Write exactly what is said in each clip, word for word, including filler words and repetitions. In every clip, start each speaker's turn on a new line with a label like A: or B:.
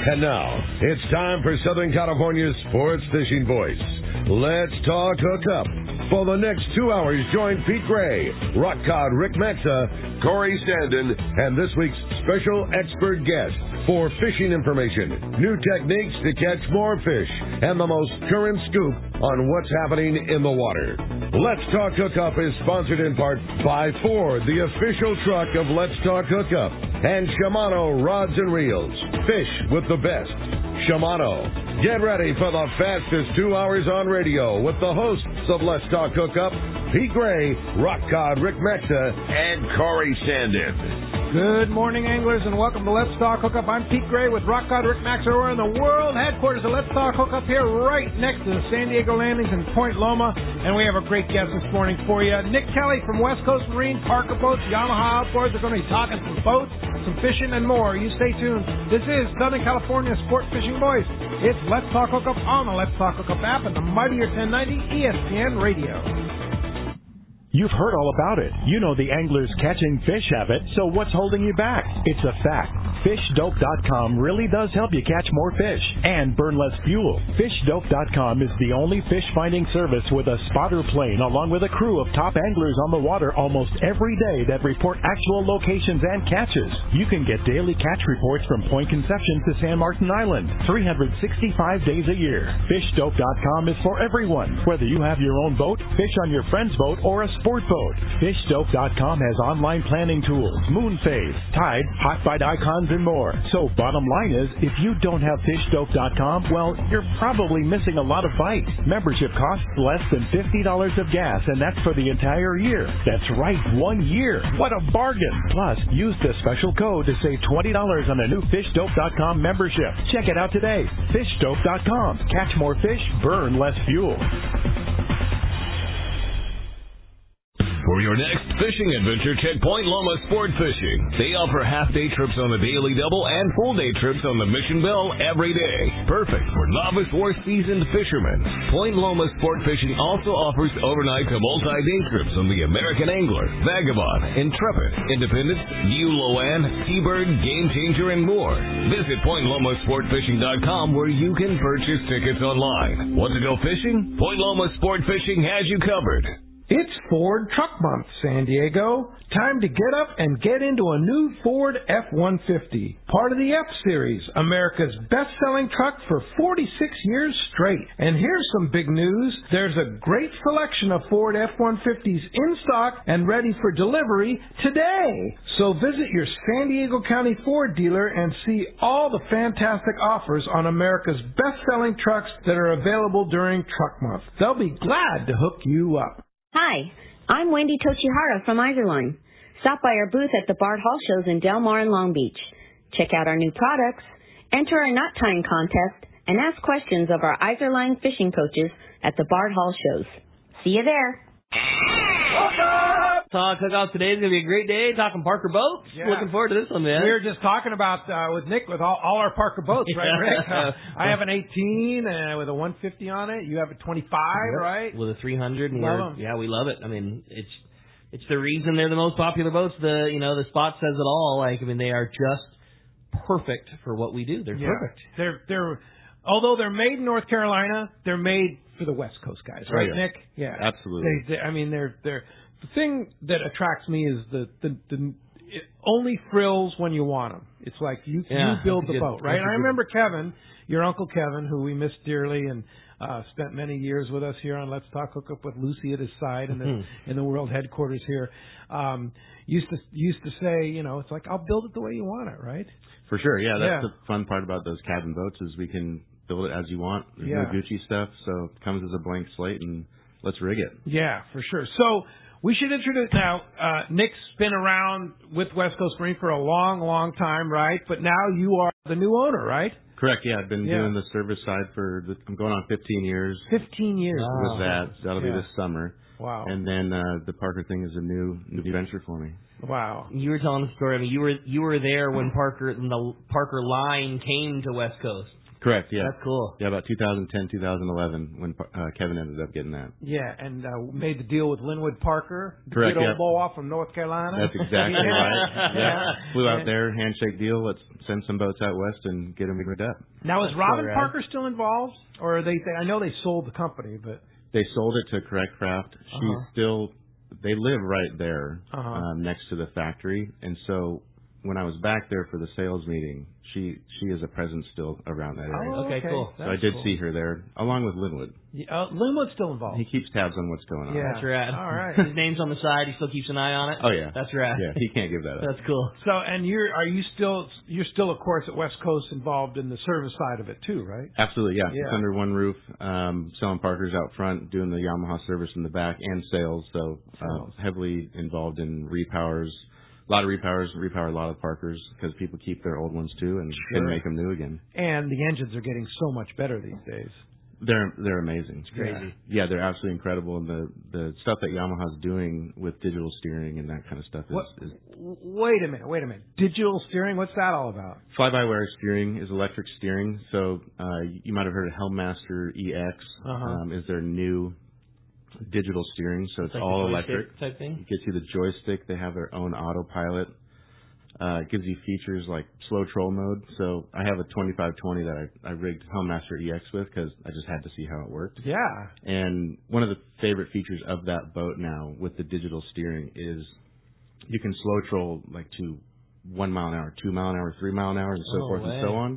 A: And now, it's time for Southern California's sports fishing voice. Let's talk hookup. For the next two hours, join Pete Gray, Rock Cod Rick Maxa, Corey Sandin, and this week's special expert guest for fishing information, new techniques to catch more fish, and the most current scoop on what's happening in the water. Let's Talk Hookup is sponsored in part by Ford, the official truck of Let's Talk Hookup, and Shimano Rods and Reels. Fish with the best. Shimano. Get ready for the fastest two hours on radio with the hosts of Let's Talk Hookup, Pete Gray, Rock Cod Rick Maxa, and Corey Sandin.
B: Good morning, anglers, and welcome to Let's Talk Hookup. I'm Pete Gray with Rock Cod Rick Maxa. We're in the world headquarters of Let's Talk Hookup here right next to the San Diego Landings in Point Loma, and we have a great guest this morning for you. Nick Kelly from West Coast Marine, Parker Boats, Yamaha Outboards. They're going to be talking some boats, some fishing, and more. You stay tuned. This is Southern California Sport Fishing Voice. It's Let's Talk Hookup on the Let's Talk Hookup app and the mightier ten ninety E S P N Radio.
C: You've heard all about it. You know the angler's catching fish habit, so what's holding you back? It's a fact. fish dope dot com really does help you catch more fish and burn less fuel. fish dope dot com is the only fish finding service with a spotter plane along with a crew of top anglers on the water almost every day that report actual locations and catches. You can get daily catch reports from Point Conception to San Martin Island, three hundred sixty-five days a year. fish dope dot com is for everyone, whether you have your own boat, fish on your friend's boat, or a sport boat. fish dope dot com has online planning tools, moon phase, tide, hot bite icons, and more. So bottom line is, if you don't have fish dope dot com, well, you're probably missing a lot of bites. Membership costs less than fifty dollars of gas, and that's for the entire year. That's right, one year. What a bargain. Plus, use the special code to save twenty dollars on a new fish dope dot com membership. Check it out today. fish dope dot com. Catch more fish, burn less fuel.
D: For your next fishing adventure, check Point Loma Sport Fishing. They offer half-day trips on the Daily Double and full-day trips on the Mission Bell every day. Perfect for novice or seasoned fishermen. Point Loma Sport Fishing also offers overnight to multi-day trips on the American Angler, Vagabond, Intrepid, Independence, New Loan, Seabird, Game Changer, and more. Visit point loma sport fishing dot com where you can purchase tickets online. Want to go fishing? Point Loma Sport Fishing has you covered.
B: It's Ford Truck Month, San Diego. Time to get up and get into a new Ford F one fifty. Part of the F-Series, America's best-selling truck for forty-six years straight. And here's some big news. There's a great selection of Ford F one fifties in stock and ready for delivery today. So visit your San Diego County Ford dealer and see all the fantastic offers on America's best-selling trucks that are available during Truck Month. They'll be glad to hook you up.
E: Hi, I'm Wendy Toshihara from Izorline. Stop by our booth at the Bard Hall shows in Del Mar and Long Beach. Check out our new products, enter our knot tying contest, and ask questions of our Izorline fishing coaches at the Bard Hall shows. See you there.
F: Talk Hookup today is going to be a great day talking Parker Boats.
B: Yeah.
F: Looking forward to this one, man.
B: We were just talking about, uh, with Nick, with all, all our Parker boats, right, Rick? Uh, I have an eighteen uh, with a one fifty on it. You have a twenty-five,
F: yep.
B: right?
F: With a three hundred. And
B: love
F: we're,
B: them.
F: yeah, we love it. I mean, it's it's the reason they're the most popular boats. The you know the spot says it all. Like I mean, they are just perfect for what we do. They're
B: yeah.
F: perfect.
B: They're they're although they're made in North Carolina, they're made for the West Coast guys, right,
G: oh, yeah.
B: Nick? Yeah,
G: absolutely.
B: They, they, I mean, they're they're the thing that attracts me is the the, the it only frills when you want them. It's like you
F: yeah,
B: you build the
F: good,
B: boat, right? And I
F: good.
B: remember Kevin, your Uncle Kevin, who we miss dearly and uh, spent many years with us here on Let's Talk Hookup with Lucy at his side in the
F: Mm-hmm.
B: in the world headquarters here. Um, used to used to say, you know, it's like I'll build it the way you want it, right?
G: For sure, yeah. That's
B: Yeah.
G: the fun part about those cabin boats is we can build it as you want. There's
B: Yeah.
G: no Gucci stuff, so it comes as a blank slate, and let's rig it.
B: Yeah, for sure. So we should introduce now. Uh, Nick's been around with West Coast Marine for a long, long time, right? But now you are the new owner, right?
G: Correct, yeah. I've been
B: Yeah.
G: doing the service side for, the, I'm going on fifteen years
B: Fifteen years
G: with that. That'll
B: Yeah.
G: be this summer.
B: Wow.
G: And then uh, the Parker thing is a new new venture for me.
B: Wow.
F: You were telling the story. I mean, you were you were there when Parker the Parker line came to West Coast.
G: Correct, yeah.
F: That's cool.
G: Yeah, about two thousand ten, two thousand eleven when uh, Kevin ended up getting that.
B: Yeah, and uh, made the deal with Linwood Parker, the
G: Correct,
B: good old
G: yeah.
B: bow off from North Carolina.
G: That's exactly right. Yeah. Flew out
B: And-
G: there, handshake deal. Let's send some boats out west and get them rigged up.
B: Now, is
F: That's
B: Robin
F: so rad.
B: Parker still involved? Or are they, they, I know they sold the company, but...
G: They sold it to Correct Craft. She's
B: Uh-huh.
G: still, they live right there
B: Uh-huh.
G: um, next to the factory. And so when I was back there for the sales meeting, she she is a presence still around that area.
B: Oh,
F: Okay, cool.
G: so I did see her there, along with Linwood.
B: Yeah, uh, Linwood's still involved.
G: He keeps tabs on what's going on.
B: Yeah.
F: That's rad.
B: All right.
F: His name's on the side. He still keeps an eye on it.
G: Oh, yeah.
F: That's rad.
G: Yeah, he can't give that up.
F: That's cool.
B: So, and you're, are you still, you're still, of course, at West Coast involved in the service side of it too, right?
G: Absolutely, yeah.
B: Yeah.
G: It's under one roof, um, selling Parkers out front, doing the Yamaha service in the back, and sales. So uh,
B: Sales.
G: heavily involved in repowers. A lot of repowers, repower a lot of Parkers because people keep their old ones too and,
B: Sure.
G: and make them new again.
B: And the engines are getting so much better these days.
G: They're they're amazing. It's
B: crazy.
G: Yeah, they're absolutely incredible. And the the stuff that Yamaha's doing with digital steering and that kind of stuff is,
B: What,
G: is
B: wait a minute, wait a minute. Digital steering, what's that all about?
G: fly-by-wire steering is electric steering. So uh, you might have heard of Helmmaster E X
B: Uh-huh.
G: um, is their new digital steering. So it's
F: Like
G: all
F: the joystick
G: electric.
F: type thing.
G: It gets you the joystick. They have their own autopilot. Uh, it gives you features like slow troll mode. So I have a twenty-five twenty that I, I rigged Helmmaster E X with because I just had to see how it worked.
B: Yeah.
G: And one of the favorite features of that boat now with the digital steering is you can slow troll like to one mile an hour, two mile an hour, three mile an hour, and so
F: No
G: forth
F: way.
G: and so on.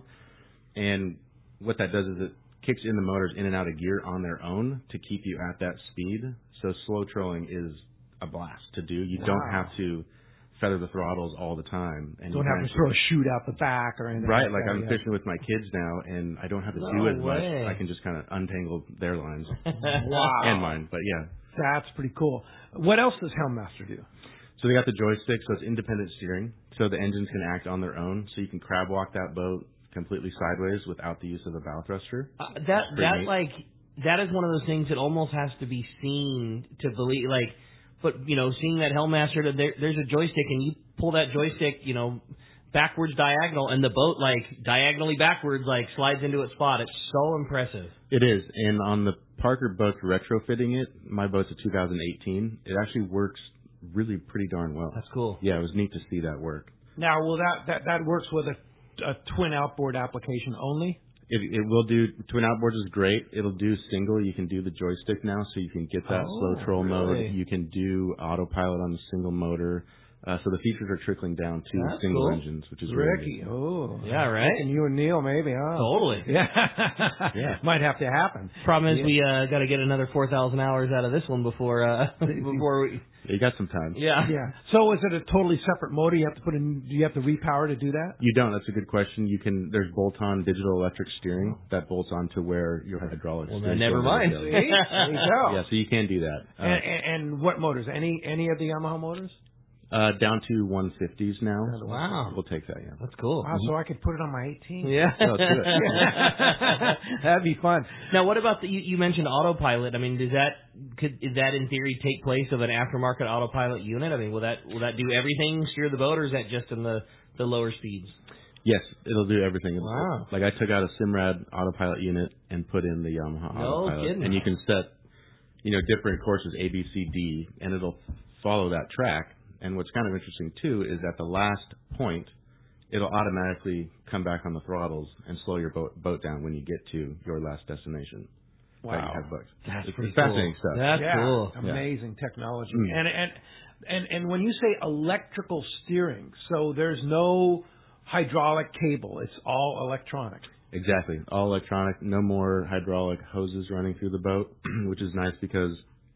G: And what that does is it kicks in the motors in and out of gear on their own to keep you at that speed. So slow trolling is a blast to do. You
B: Wow.
G: don't have to feather the throttles all the time. And
B: Don't
G: you
B: have
G: can
B: to throw a chute out the back or anything.
G: Right,
B: like
G: like
B: that,
G: I'm
B: yeah.
G: fishing with my kids now, and I don't have to
F: No
G: do as
F: way.
G: much. I can just kind of untangle their lines
B: Wow.
G: and mine. But yeah,
B: That's pretty cool. What else does Helmmaster do?
G: so they got the joystick, so it's independent steering. So the engines can act on their own. So you can crab walk that boat completely sideways without the use of a bow thruster.
F: Uh, that
G: Pretty
F: that
G: neat.
F: like that is one of those things that almost has to be seen to believe. Like, but you know, seeing that Helmmaster, that there, there's a joystick, and you pull that joystick, you know, backwards diagonal, and the boat like diagonally backwards like slides into its spot. It's so impressive.
G: It is, and on the Parker boat retrofitting it, my boat's a two thousand eighteen. It actually works really pretty darn well.
F: That's cool.
G: Yeah, it was neat to see that work.
B: Now, will that, that, that works with a, a twin outboard application only?
G: It, it will do, twin outboards is great. It'll do single. You can do the joystick now, so you can get that
F: Oh,
G: slow troll
F: really?
G: mode. You can do autopilot on the single motor. Uh, so the features are trickling down to
F: That's
G: single
F: cool.
G: engines, which is really
B: Ricky,
G: neat.
B: oh.
F: Yeah, right?
B: And you and Neil maybe, huh?
F: Totally.
B: Yeah.
G: Yeah.
B: Might have to happen.
F: Problem is,
B: Yeah.
F: we uh, got to get another four thousand hours out of this one before uh, before we.
G: You got some time.
F: Yeah.
B: Yeah. So is it a totally separate motor? You have to put in, do you have to repower to do that?
G: You don't. That's a good question. You can. There's bolt-on digital electric steering that bolts onto where your hydraulics.
F: Well,
G: steering
F: then never
G: cylinder
F: mind.
G: goes.
B: See? There you go.
G: Yeah, so you can do that. Uh,
B: And, and, and what motors? Any any of the Yamaha motors?
G: uh, down to one fifties now.
F: Wow.
G: We'll take that. Yeah.
F: That's cool.
B: Wow, so I could put it on my eighteen.
F: Yeah.
G: No, let's do it.
B: That'd be fun.
F: Now, what about the, you, you mentioned autopilot? I mean, does that could is that in theory take place of an aftermarket autopilot unit? I mean, will that will that do everything, steer the boat, or is that just in the the lower speeds?
G: Yes, it'll do everything.
F: Wow.
G: Like I took out a Simrad autopilot unit and put in the Yamaha
F: No
G: autopilot,
F: kidding.
G: and you can set, you know, different courses A, B, C, D, and it'll follow that track. And what's kind of interesting too is at the last point, it'll automatically come back on the throttles and slow your boat boat down when you get to your last destination. that you
B: Wow.
G: have booked.
F: That's
G: it's
F: pretty
G: it's fascinating
F: cool.
G: stuff.
F: That's
B: yeah,
F: cool.
B: amazing technology.
G: Mm.
B: And and and and when you say electrical steering, so there's no hydraulic cable; it's all electronic.
G: Exactly. All electronic, no more hydraulic hoses running through the boat, which is nice because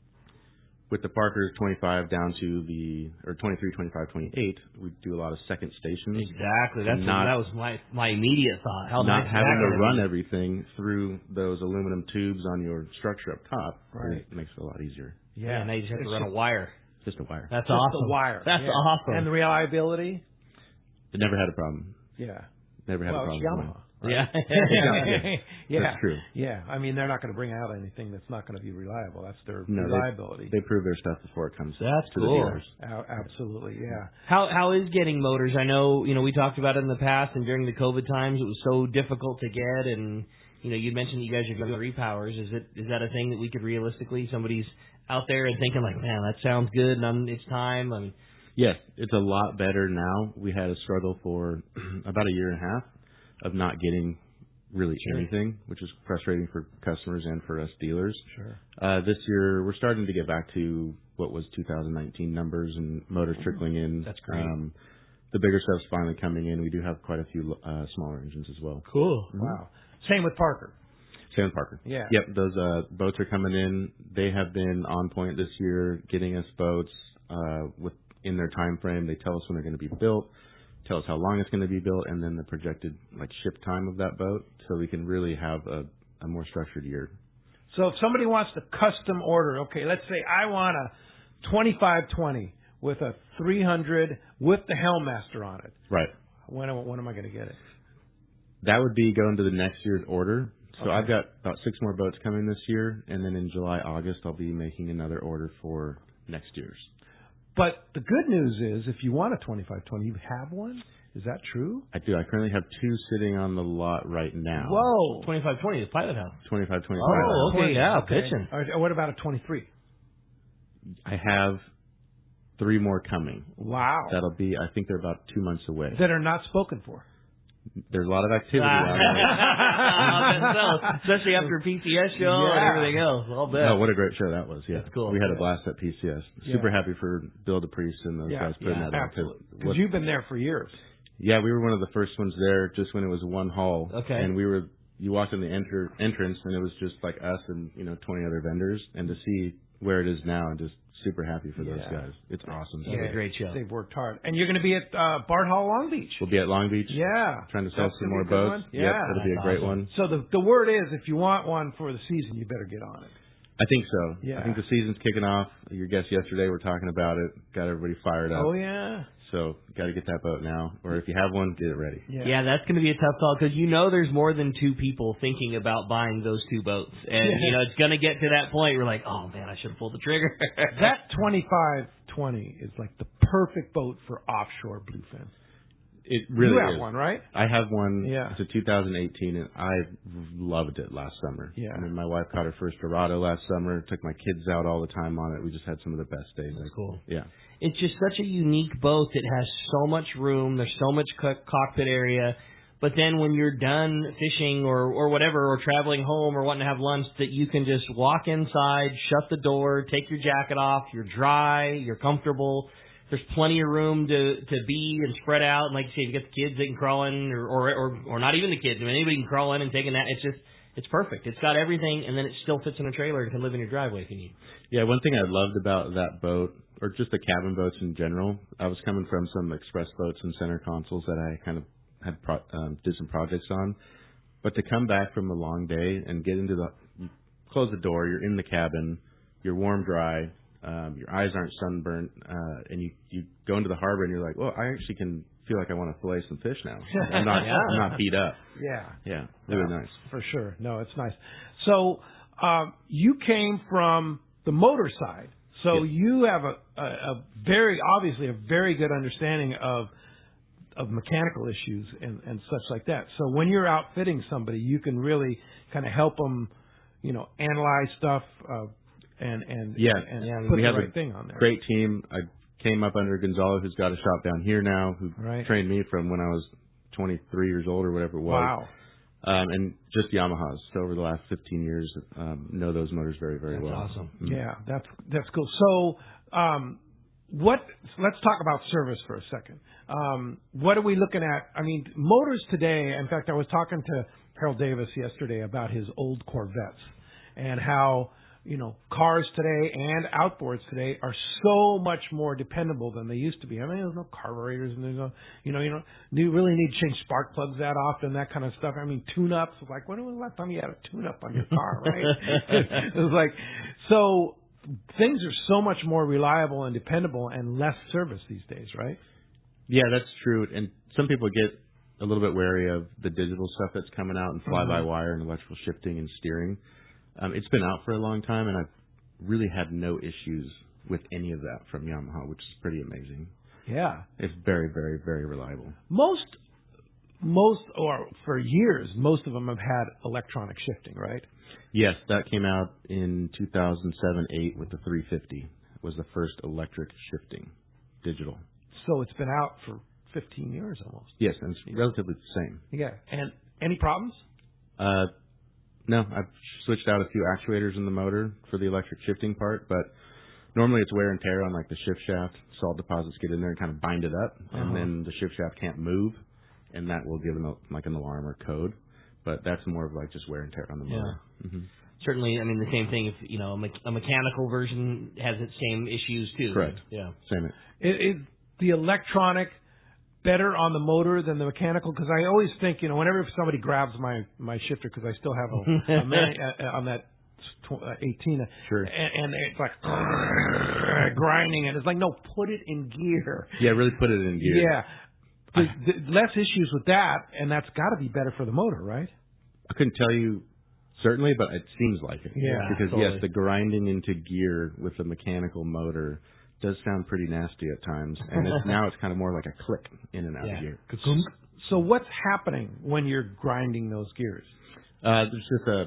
G: with the Parker twenty-five down to the, or twenty-three, twenty-five, twenty-eight, we do a lot of second stations.
F: Exactly. That's
G: Not-
F: that was my my immediate thought. How
G: Not
F: nice
G: having
F: is that
G: to
F: gonna
G: run
F: be?
G: everything through those aluminum tubes on your structure up top.
B: Right.
G: It makes it a lot easier.
F: Yeah, now you just have to
B: It's
F: run a wire.
G: Just a wire.
F: That's
B: just
F: awesome.
B: the wire.
F: That's
B: Yeah.
F: awesome.
B: And the reliability.
G: It never had a problem.
B: Yeah.
G: Never had
B: well,
G: a problem
B: it's
G: with
B: Yamaha.
G: mine.
B: Right?
F: Yeah.
G: Yeah.
B: yeah,
G: That's true.
B: Yeah, I mean, they're not going to bring out anything that's not going to be reliable. That's their
G: No,
B: reliability.
G: They, they prove their stuff before it comes
F: That's
G: to
F: cool.
G: the dealers.
B: A- absolutely, yeah.
F: How how is getting motors? I know, you know, we talked about it in the past, and during the COVID times, it was so difficult to get. And you know, you mentioned you guys are doing repowers. Is it is that a thing that we could realistically? Somebody's out there and thinking like, man, that sounds good, and I'm, it's time. I mean,
G: Yes, it's a lot better now. We had a struggle for about a year and a half of not getting really
F: Sure.
G: anything, which is frustrating for customers and for us dealers.
B: Sure.
G: Uh, this year, we're starting to get back to what was two thousand nineteen numbers and motors trickling in.
F: That's great.
G: Um, the bigger stuff's finally coming in. We do have quite a few uh, smaller engines as well.
F: cool.
B: Wow. Same with Parker.
G: Sam Parker.
B: Yeah.
G: Yep, those uh, boats are coming in. They have been on point this year, getting us boats uh, with in their time frame. They tell us when they're going to be built, tell us how long it's going to be built, and then the projected like ship time of that boat, so we can really have a, a more structured year.
B: So if somebody wants to custom order, okay, let's say I want a twenty-five twenty with a three hundred with the Helmmaster on it.
G: Right.
B: When am, when am I going to get it?
G: That would be going to the next year's order. So
B: Okay.
G: I've got about six more boats coming this year, and then in July, August, I'll be making another order for next year's.
B: But the good news is, if you want a twenty-five twenty, you have one. Is that true?
G: I do. I currently have two sitting on the lot right now.
B: Whoa.
F: twenty-five twenty, the Pilot House.
G: twenty-five, twenty-five.
F: Oh, okay, yeah, pitching.
B: All right, what about a twenty-three?
G: I have three more coming.
B: Wow.
G: That'll be, I think they're about two months away.
B: That are not spoken for.
G: There's a lot of activity out there.
F: I bet so. Especially after P C S show and
B: Yeah.
F: everything else. I'll bet.
G: No, what a great show that was. Yeah.
F: That's cool.
G: We had a
F: Yeah.
G: blast at P C S.
B: Yeah.
G: Super happy for Bill DePriest and those
B: Yeah,
G: guys putting
F: yeah,
G: that on.
B: Absolutely.
G: What-
B: Because you've been there for years.
G: Yeah, we were one of the first ones there just when it was one hall.
F: Okay.
G: And we were, you walked in the enter, entrance and it was just like us and, you know, twenty other vendors. And to see where it is now, I'm just super happy for those
B: Yeah.
G: guys. It's awesome.
F: Yeah. a great show.
B: They've worked hard. And you're going to be at uh, Bart Hall Long Beach.
G: We'll be at Long Beach.
B: Yeah.
G: Trying to sell
B: That's
G: some
B: gonna
G: more
B: be a good
G: boats.
B: one.
G: Yep,
B: Yeah.
G: it'll be a
F: That's
G: great
F: awesome.
G: one.
B: So the the word is, if you want one for the season, you better get on it.
G: I think so.
B: Yeah.
G: I think the season's kicking off. Your guests yesterday were talking about it. Got everybody fired up.
B: Oh, yeah.
G: So got to get that boat now. Or if you have one, get it ready.
F: Yeah, that's going to be a tough call because you know there's more than two people thinking about buying those two boats, and you know it's going to get to that point. We're like, oh man, I should have pulled the trigger.
B: That twenty-five twenty is like the perfect boat for offshore bluefin.
G: It really
B: You have
G: is.
B: one, right?
G: I have one.
B: Yeah.
G: It's a two thousand eighteen, and I loved it last summer.
B: Yeah.
G: I mean, my wife caught her first Dorado last summer. Took my kids out all the time on it. We just had some of the best days.
F: That's cool.
G: Yeah.
F: It's just such a unique boat that has so much room. There's so much co- cockpit area. But then when you're done fishing or, or whatever, or traveling home or wanting to have lunch, that you can just walk inside, shut the door, take your jacket off, you're dry, you're comfortable. There's plenty of room to, to be and spread out. And like you say, if you get the kids, they can crawl in, or, or, or, or not even the kids. I mean, anybody can crawl in and take a nap. It's just, it's perfect. It's got everything, and then it still fits in a trailer and can live in your driveway if you need.
G: Yeah, one thing I loved about that boat, or just the cabin boats in general, I was coming from some express boats and center consoles that I kind of had pro- um, did some projects on, but to come back from a long day and get into the, you close the door, you're in the cabin, you're warm, dry, um, your eyes aren't sunburnt, uh, and you you go into the harbor and you're like, well, I actually can feel like I want to fillet some fish now. I'm not
F: Yeah.
G: I'm not beat up.
B: Yeah.
G: Yeah, really
B: Yeah,
G: nice.
B: For sure. No, it's nice. So um, you came from the motor side. So
G: Yes.
B: you have a, a, a very, obviously, a very good understanding of of mechanical issues and, and such like that. So when you're outfitting somebody, you can really kind of help them, you know, analyze stuff uh, and and
G: Yeah.
B: and
F: Yeah,
B: put
G: we
B: the
G: have
B: right
G: a
B: thing on there.
G: Great team. I came up under Gonzalo, who's got a shop down here now, who
B: Right.
G: trained me from when I was twenty-three years old or whatever it was.
B: Wow.
G: Um, and just Yamahas. So over the last fifteen years, um, know those motors very, very
F: That's
G: well.
F: awesome.
G: Mm.
B: Yeah, that's that's cool. So, um, what? Let's talk about service for a second. Um, what are we looking at? I mean, motors today. In fact, I was talking to Harold Davis yesterday about his old Corvettes and how, you know, cars today and outboards today are so much more dependable than they used to be. I mean, there's no carburetors and there's no, you know, you know, you really need to change spark plugs that often, that kind of stuff. I mean, tune-ups. Like, when was the last time you had a tune-up on your car, right? It was like, so things are so much more reliable and dependable and less service these days, right?
G: Yeah, that's true. And some people get a little bit wary of the digital stuff that's coming out and fly-by-wire and electrical shifting and steering. Um, it's been out for a long time, and I've really had no issues with any of that from Yamaha, which is pretty amazing.
B: Yeah.
G: It's very, very, very reliable.
B: Most, most, or for years, most of them have had electronic shifting, right?
G: Yes, that came out in two thousand seven eight with the three fifty. It was the first electric shifting, digital.
B: So it's been out for fifteen years almost.
G: Yes, and it's relatively the same.
B: Yeah. And any problems?
G: Uh, no, I've switched out a few actuators in the motor for the electric shifting part, but normally it's wear and tear on like the shift shaft. Salt deposits get in there and kind of bind it up, uh-huh. and then the shift shaft can't move, and that will give an, like an alarm or code. But that's more of like just wear and tear on the motor.
F: Yeah.
G: Mm-hmm.
F: Certainly, I mean, the same thing if, you know, a, me- a mechanical version has its same issues too.
G: Correct.
F: Yeah.
G: Same.
B: Is, is the electronic better on the motor than the mechanical? Because I always think, you know, whenever somebody grabs my, my shifter, because I still have a, a man, uh, on that eighteen,
G: sure.
B: and, and it's like grinding, and it's like, no, put it in gear.
G: Yeah, really put it in gear.
B: Yeah. The, the, less issues with that, and that's got to be better for the motor, right?
G: I couldn't tell you certainly, but it seems like it.
B: Yeah,
G: because
B: totally.
G: yes, the grinding into gear with the mechanical motor does sound pretty nasty at times, and it's, now it's kind of more like a click in and out
B: yeah.
G: of gear.
B: So, so what's happening when you're grinding those gears?
G: Uh, there's just a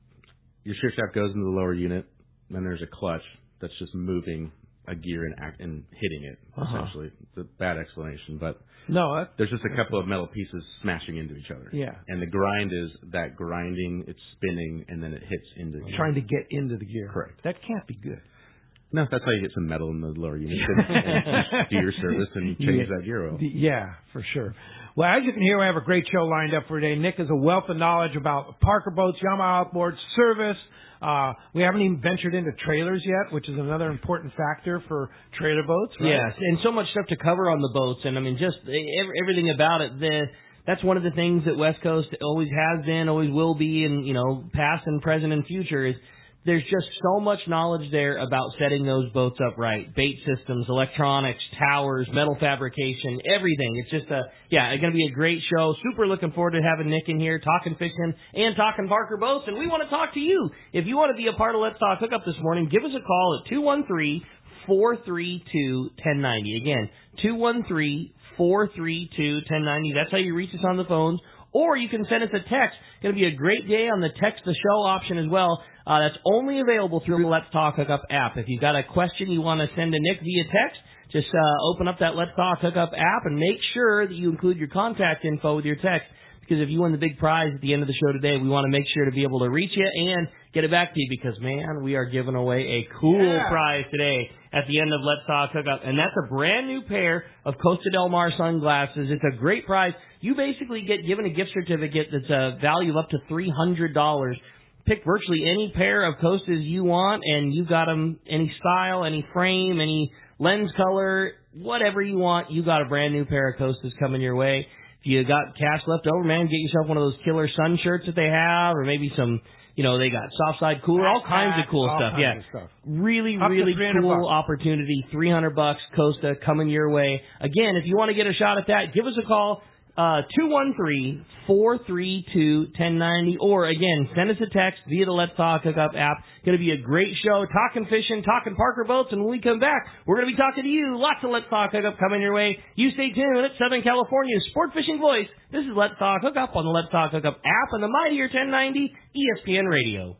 G: your shift shaft goes into the lower unit, then there's a clutch that's just moving a gear and act and hitting it.
B: Uh-huh.
G: Essentially, it's a bad explanation, but
B: no, that,
G: there's just a couple of metal pieces smashing into each other.
B: Yeah,
G: and the grind is that grinding, it's spinning, and then it hits into
B: trying to get into the gear.
G: Correct.
B: That can't be good.
G: No, that's how you get some metal in the lower unit and, and do your service and change
B: yeah.
G: that gear oil.
B: Yeah, for sure. Well, as you can hear, we have a great show lined up for today. Nick is a wealth of knowledge about Parker boats, Yamaha outboard service. Uh, we haven't even ventured into trailers yet, which is another important factor for trailer boats, right?
F: Yes, and so much stuff to cover on the boats, and I mean, just everything about it. The that's one of the things that West Coast always has been, always will be, and you know, past and present and future is. There's just so much knowledge there about setting those boats up right. Bait systems, electronics, towers, metal fabrication, everything. It's just a, yeah, it's going to be a great show. Super looking forward to having Nick in here, talking fishing and talking Parker boats. And we want to talk to you. If you want to be a part of Let's Talk Hookup this morning, give us a call at two one three, four three two, one zero nine zero. Again, two one three, four three two, one zero nine zero. That's how you reach us on the phones. Or you can send us a text. It's going to be a great day on the text the show option as well. Uh, that's only available through the Let's Talk Hookup app. If you've got a question you want to send to Nick via text, just uh, open up that Let's Talk Hookup app and make sure that you include your contact info with your text. Because if you win the big prize at the end of the show today, we want to make sure to be able to reach you and get it back to you. Because, man, we are giving away a cool
B: yeah.
F: prize today at the end of Let's Talk Hookup. And that's a brand new pair of Costa Del Mar sunglasses. It's a great prize. You basically get given a gift certificate that's a value of up to three hundred dollars. Pick virtually any pair of Costas you want, and you got them any style, any frame, any lens color, whatever you want. You got a brand new pair of Costas coming your way. If you got cash left over, man, get yourself one of those killer sun shirts that they have, or maybe some, you know, they got soft side cooler, all kinds of cool
B: all
F: stuff.
B: Kinds
F: Yeah,
B: of stuff.
F: really,
B: Up
F: really cool
B: bucks.
F: opportunity. three hundred bucks, Costa coming your way. Again, if you want to get a shot at that, give us a call. Uh, two one three, four three two, one zero nine zero, or again, send us a text via the Let's Talk Hookup app. Going to be a great show, talking fishing, talking Parker boats, and when we come back, we're going to be talking to you. Lots of Let's Talk Hookup coming your way. You stay tuned. It's Southern California's sport fishing voice. This is Let's Talk Hookup on the Let's Talk Hookup app and the mightier ten ninety E S P N Radio.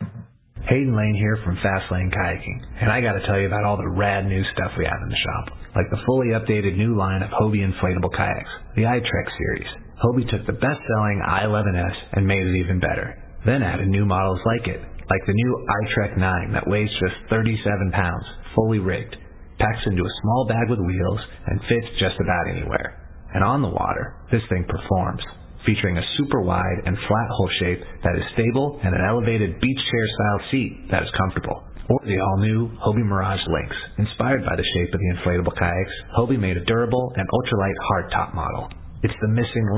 H: Hayden Lane here from Fast Lane Kayaking, and I got to tell you about all the rad new stuff we have in the shop, like the fully updated new line of Hobie inflatable kayaks, the iTrek series. Hobie took the best-selling I eleven S and made it even better, then added new models like it, like the new iTrek nine that weighs just thirty-seven pounds, fully rigged, packs into a small bag with wheels, and fits just about anywhere. And on the water, this thing performs, featuring a super wide and flat hull shape that is stable and an elevated beach chair style seat that is comfortable. Or the all-new Hobie Mirage Lynx. Inspired by the shape of the inflatable kayaks, Hobie made a durable and ultralight hardtop model. It's the missing link.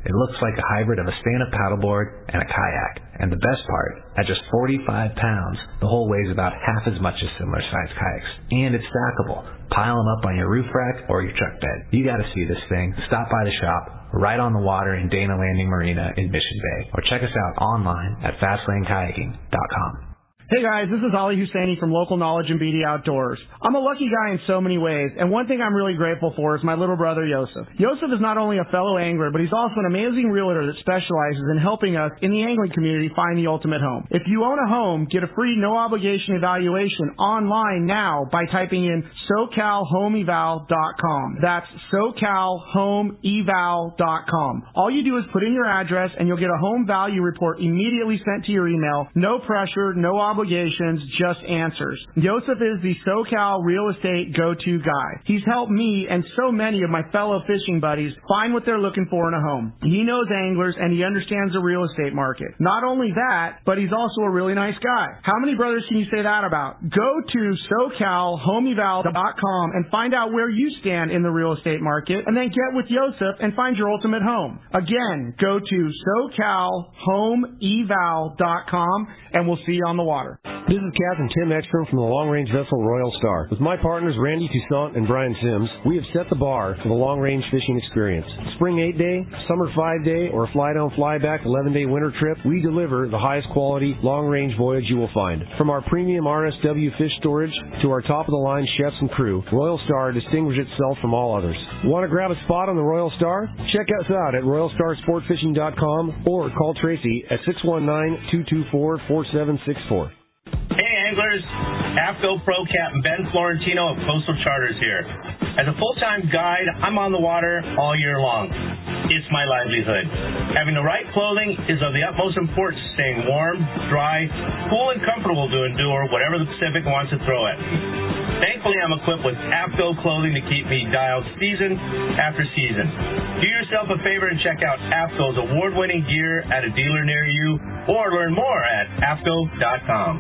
H: It looks like a hybrid of a stand-up paddleboard and a kayak. And the best part, at just forty-five pounds, the hull weighs about half as much as similar-sized kayaks. And it's stackable. Pile them up on your roof rack or your truck bed. You gotta see this thing. Stop by the shop, right on the water in Dana Landing Marina in Mission Bay. Or check us out online at fastlane kayaking dot com.
I: Hey guys, this is Ali Husseini from Local Knowledge and B D Outdoors. I'm a lucky guy in so many ways, and one thing I'm really grateful for is my little brother Yosef. Yosef is not only a fellow angler, but he's also an amazing realtor that specializes in helping us in the angling community find the ultimate home. If you own a home, get a free no-obligation evaluation online now by typing in so cal home eval dot com. That's so cal home eval dot com. All you do is put in your address, and you'll get a home value report immediately sent to your email. No pressure, no obligation. Obligations, just answers. Yosef is the SoCal real estate go-to guy. He's helped me and so many of my fellow fishing buddies find what they're looking for in a home. He knows anglers and he understands the real estate market. Not only that, but he's also a really nice guy. How many brothers can you say that about? Go to so cal home eval dot com and find out where you stand in the real estate market, and then get with Yosef and find your ultimate home. Again, go to so cal home eval dot com and we'll see you on the water.
J: This is Captain Tim Ekstrom from the long-range vessel Royal Star. With my partners Randy Toussaint and Brian Sims, we have set the bar for the long-range fishing experience. Spring eight-day, summer five-day, or fly-down, fly-back eleven-day winter trip, we deliver the highest quality long-range voyage you will find. From our premium R S W fish storage to our top-of-the-line chefs and crew, Royal Star distinguishes itself from all others. Want to grab a spot on the Royal Star? Check us out at royal star sport fishing dot com or call Tracy at six one nine, two two four, four seven six four.
K: Hey anglers, AFCO Pro Captain Ben Florentino of Coastal Charters here. As a full-time guide, I'm on the water all year long. It's my livelihood. Having the right clothing is of the utmost importance to staying warm, dry, cool, and comfortable to endure whatever the Pacific wants to throw at me. Thankfully, I'm equipped with AFCO clothing to keep me dialed season after season. Do yourself a favor and check out AFCO's award-winning gear at a dealer near you, or learn more at A F C O dot com.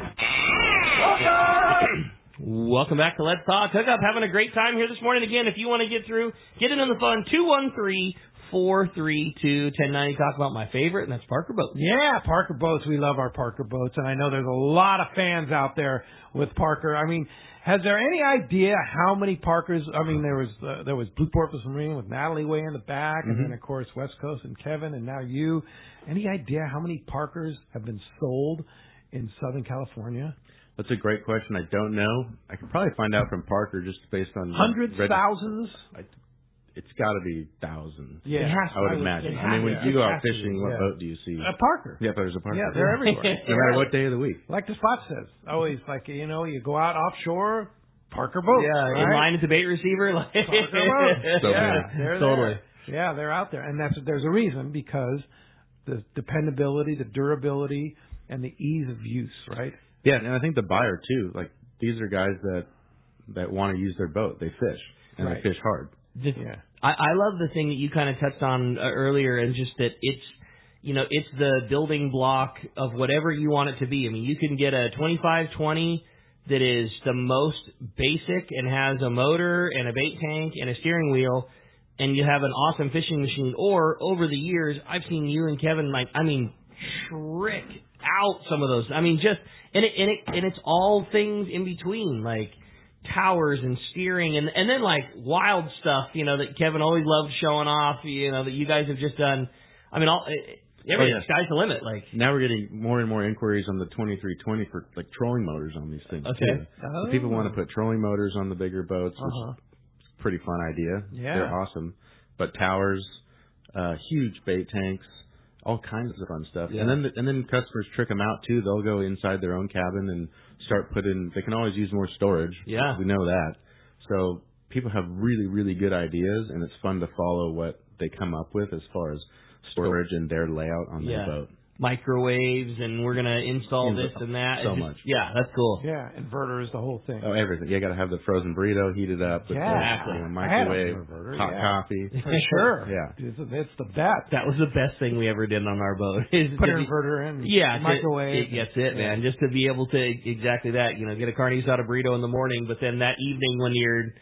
F: Welcome back to Let's Talk Hookup. Having a great time here this morning. Again, if you want to get through, get in on the fun, two one three, four three two, one zero nine zero. Talk about my favorite, and that's Parker Boats.
B: Yeah, Parker Boats. We love our Parker Boats, and I know there's a lot of fans out there with Parker. I mean, has there any idea how many Parkers? I mean, there was uh, there was Blue Porpoise Marine with Natalie way in the back, and mm-hmm. then of course West Coast and Kevin, and now you. Any idea how many Parkers have been sold in Southern California?
G: That's a great question. I don't know. I could probably find out from Parker just based on
B: hundreds,
G: red-
B: thousands.
G: I, it's got to be thousands.
B: Yeah,
G: I would imagine. I mean, when
B: yeah,
G: you go out fishing, what
B: yeah.
G: boat do you see?
B: A Parker.
G: Yeah, there's a Parker.
B: Yeah, they're everywhere.
G: No matter what day of the week.
B: Like the spot says, always like you know, you go out offshore, Parker boat.
F: Yeah,
B: right?
F: in line at the bait receiver. Like
B: Parker boat.
G: So
B: yeah, they're
F: totally.
B: There. Yeah, they're out there, and that's there's a reason because the dependability, the durability, and the ease of use, right?
G: Yeah, and I think the buyer too. Like these are guys that that want to use their boat. They fish and
B: right.
G: they fish hard.
F: The,
B: yeah,
F: I, I love the thing that you kind of touched on uh, earlier, and just that it's you know it's the building block of whatever you want it to be. I mean, you can get a twenty-five twenty that is the most basic and has a motor and a bait tank and a steering wheel, and you have an awesome fishing machine. Or over the years, I've seen you and Kevin, like I mean, trick out some of those. I mean, just and it and it and it's all things in between, like towers and steering, and and then like wild stuff, you know, that Kevin always loved showing off, you know, that you guys have just done. I mean, all everything, oh, yeah. Sky's the limit. Like
G: now we're getting more and more inquiries on the twenty-three twenty for like trolling motors on these things.
F: Okay,
G: too.
B: oh.
G: So people want to put trolling motors on the bigger boats, which
B: uh-huh.
G: is a pretty fun idea.
B: Yeah,
G: they're awesome. But towers, uh, huge bait tanks, all kinds of fun stuff.
F: Yeah.
G: And then the, and then customers trick them out too. They'll go inside their own cabin and start putting. They can always use more storage.
F: Yeah,
G: we know that. So people have really really good ideas, and it's fun to follow what they come up with as far as storage and their layout on
F: yeah.
G: their boat.
F: Microwaves, and we're gonna install
G: In,
F: this and that.
G: So
F: just,
G: much.
F: Yeah, that's cool.
B: Yeah, inverters, the whole thing.
G: Oh, everything. You got to have the frozen burrito heated up with
B: yeah,
G: the
F: exactly.
G: you know, microwave,
B: inverter,
G: hot
B: yeah.
G: coffee.
B: For sure.
G: Yeah,
B: it's, it's the best.
F: That was the best thing we ever did on our boat. Is
B: Put
F: to
B: an
F: be,
B: inverter in.
F: Yeah,
B: microwave.
F: To, it, that's it, man. Just to be able to exactly that. You know, get a carne asada burrito in the morning, but then that evening when you're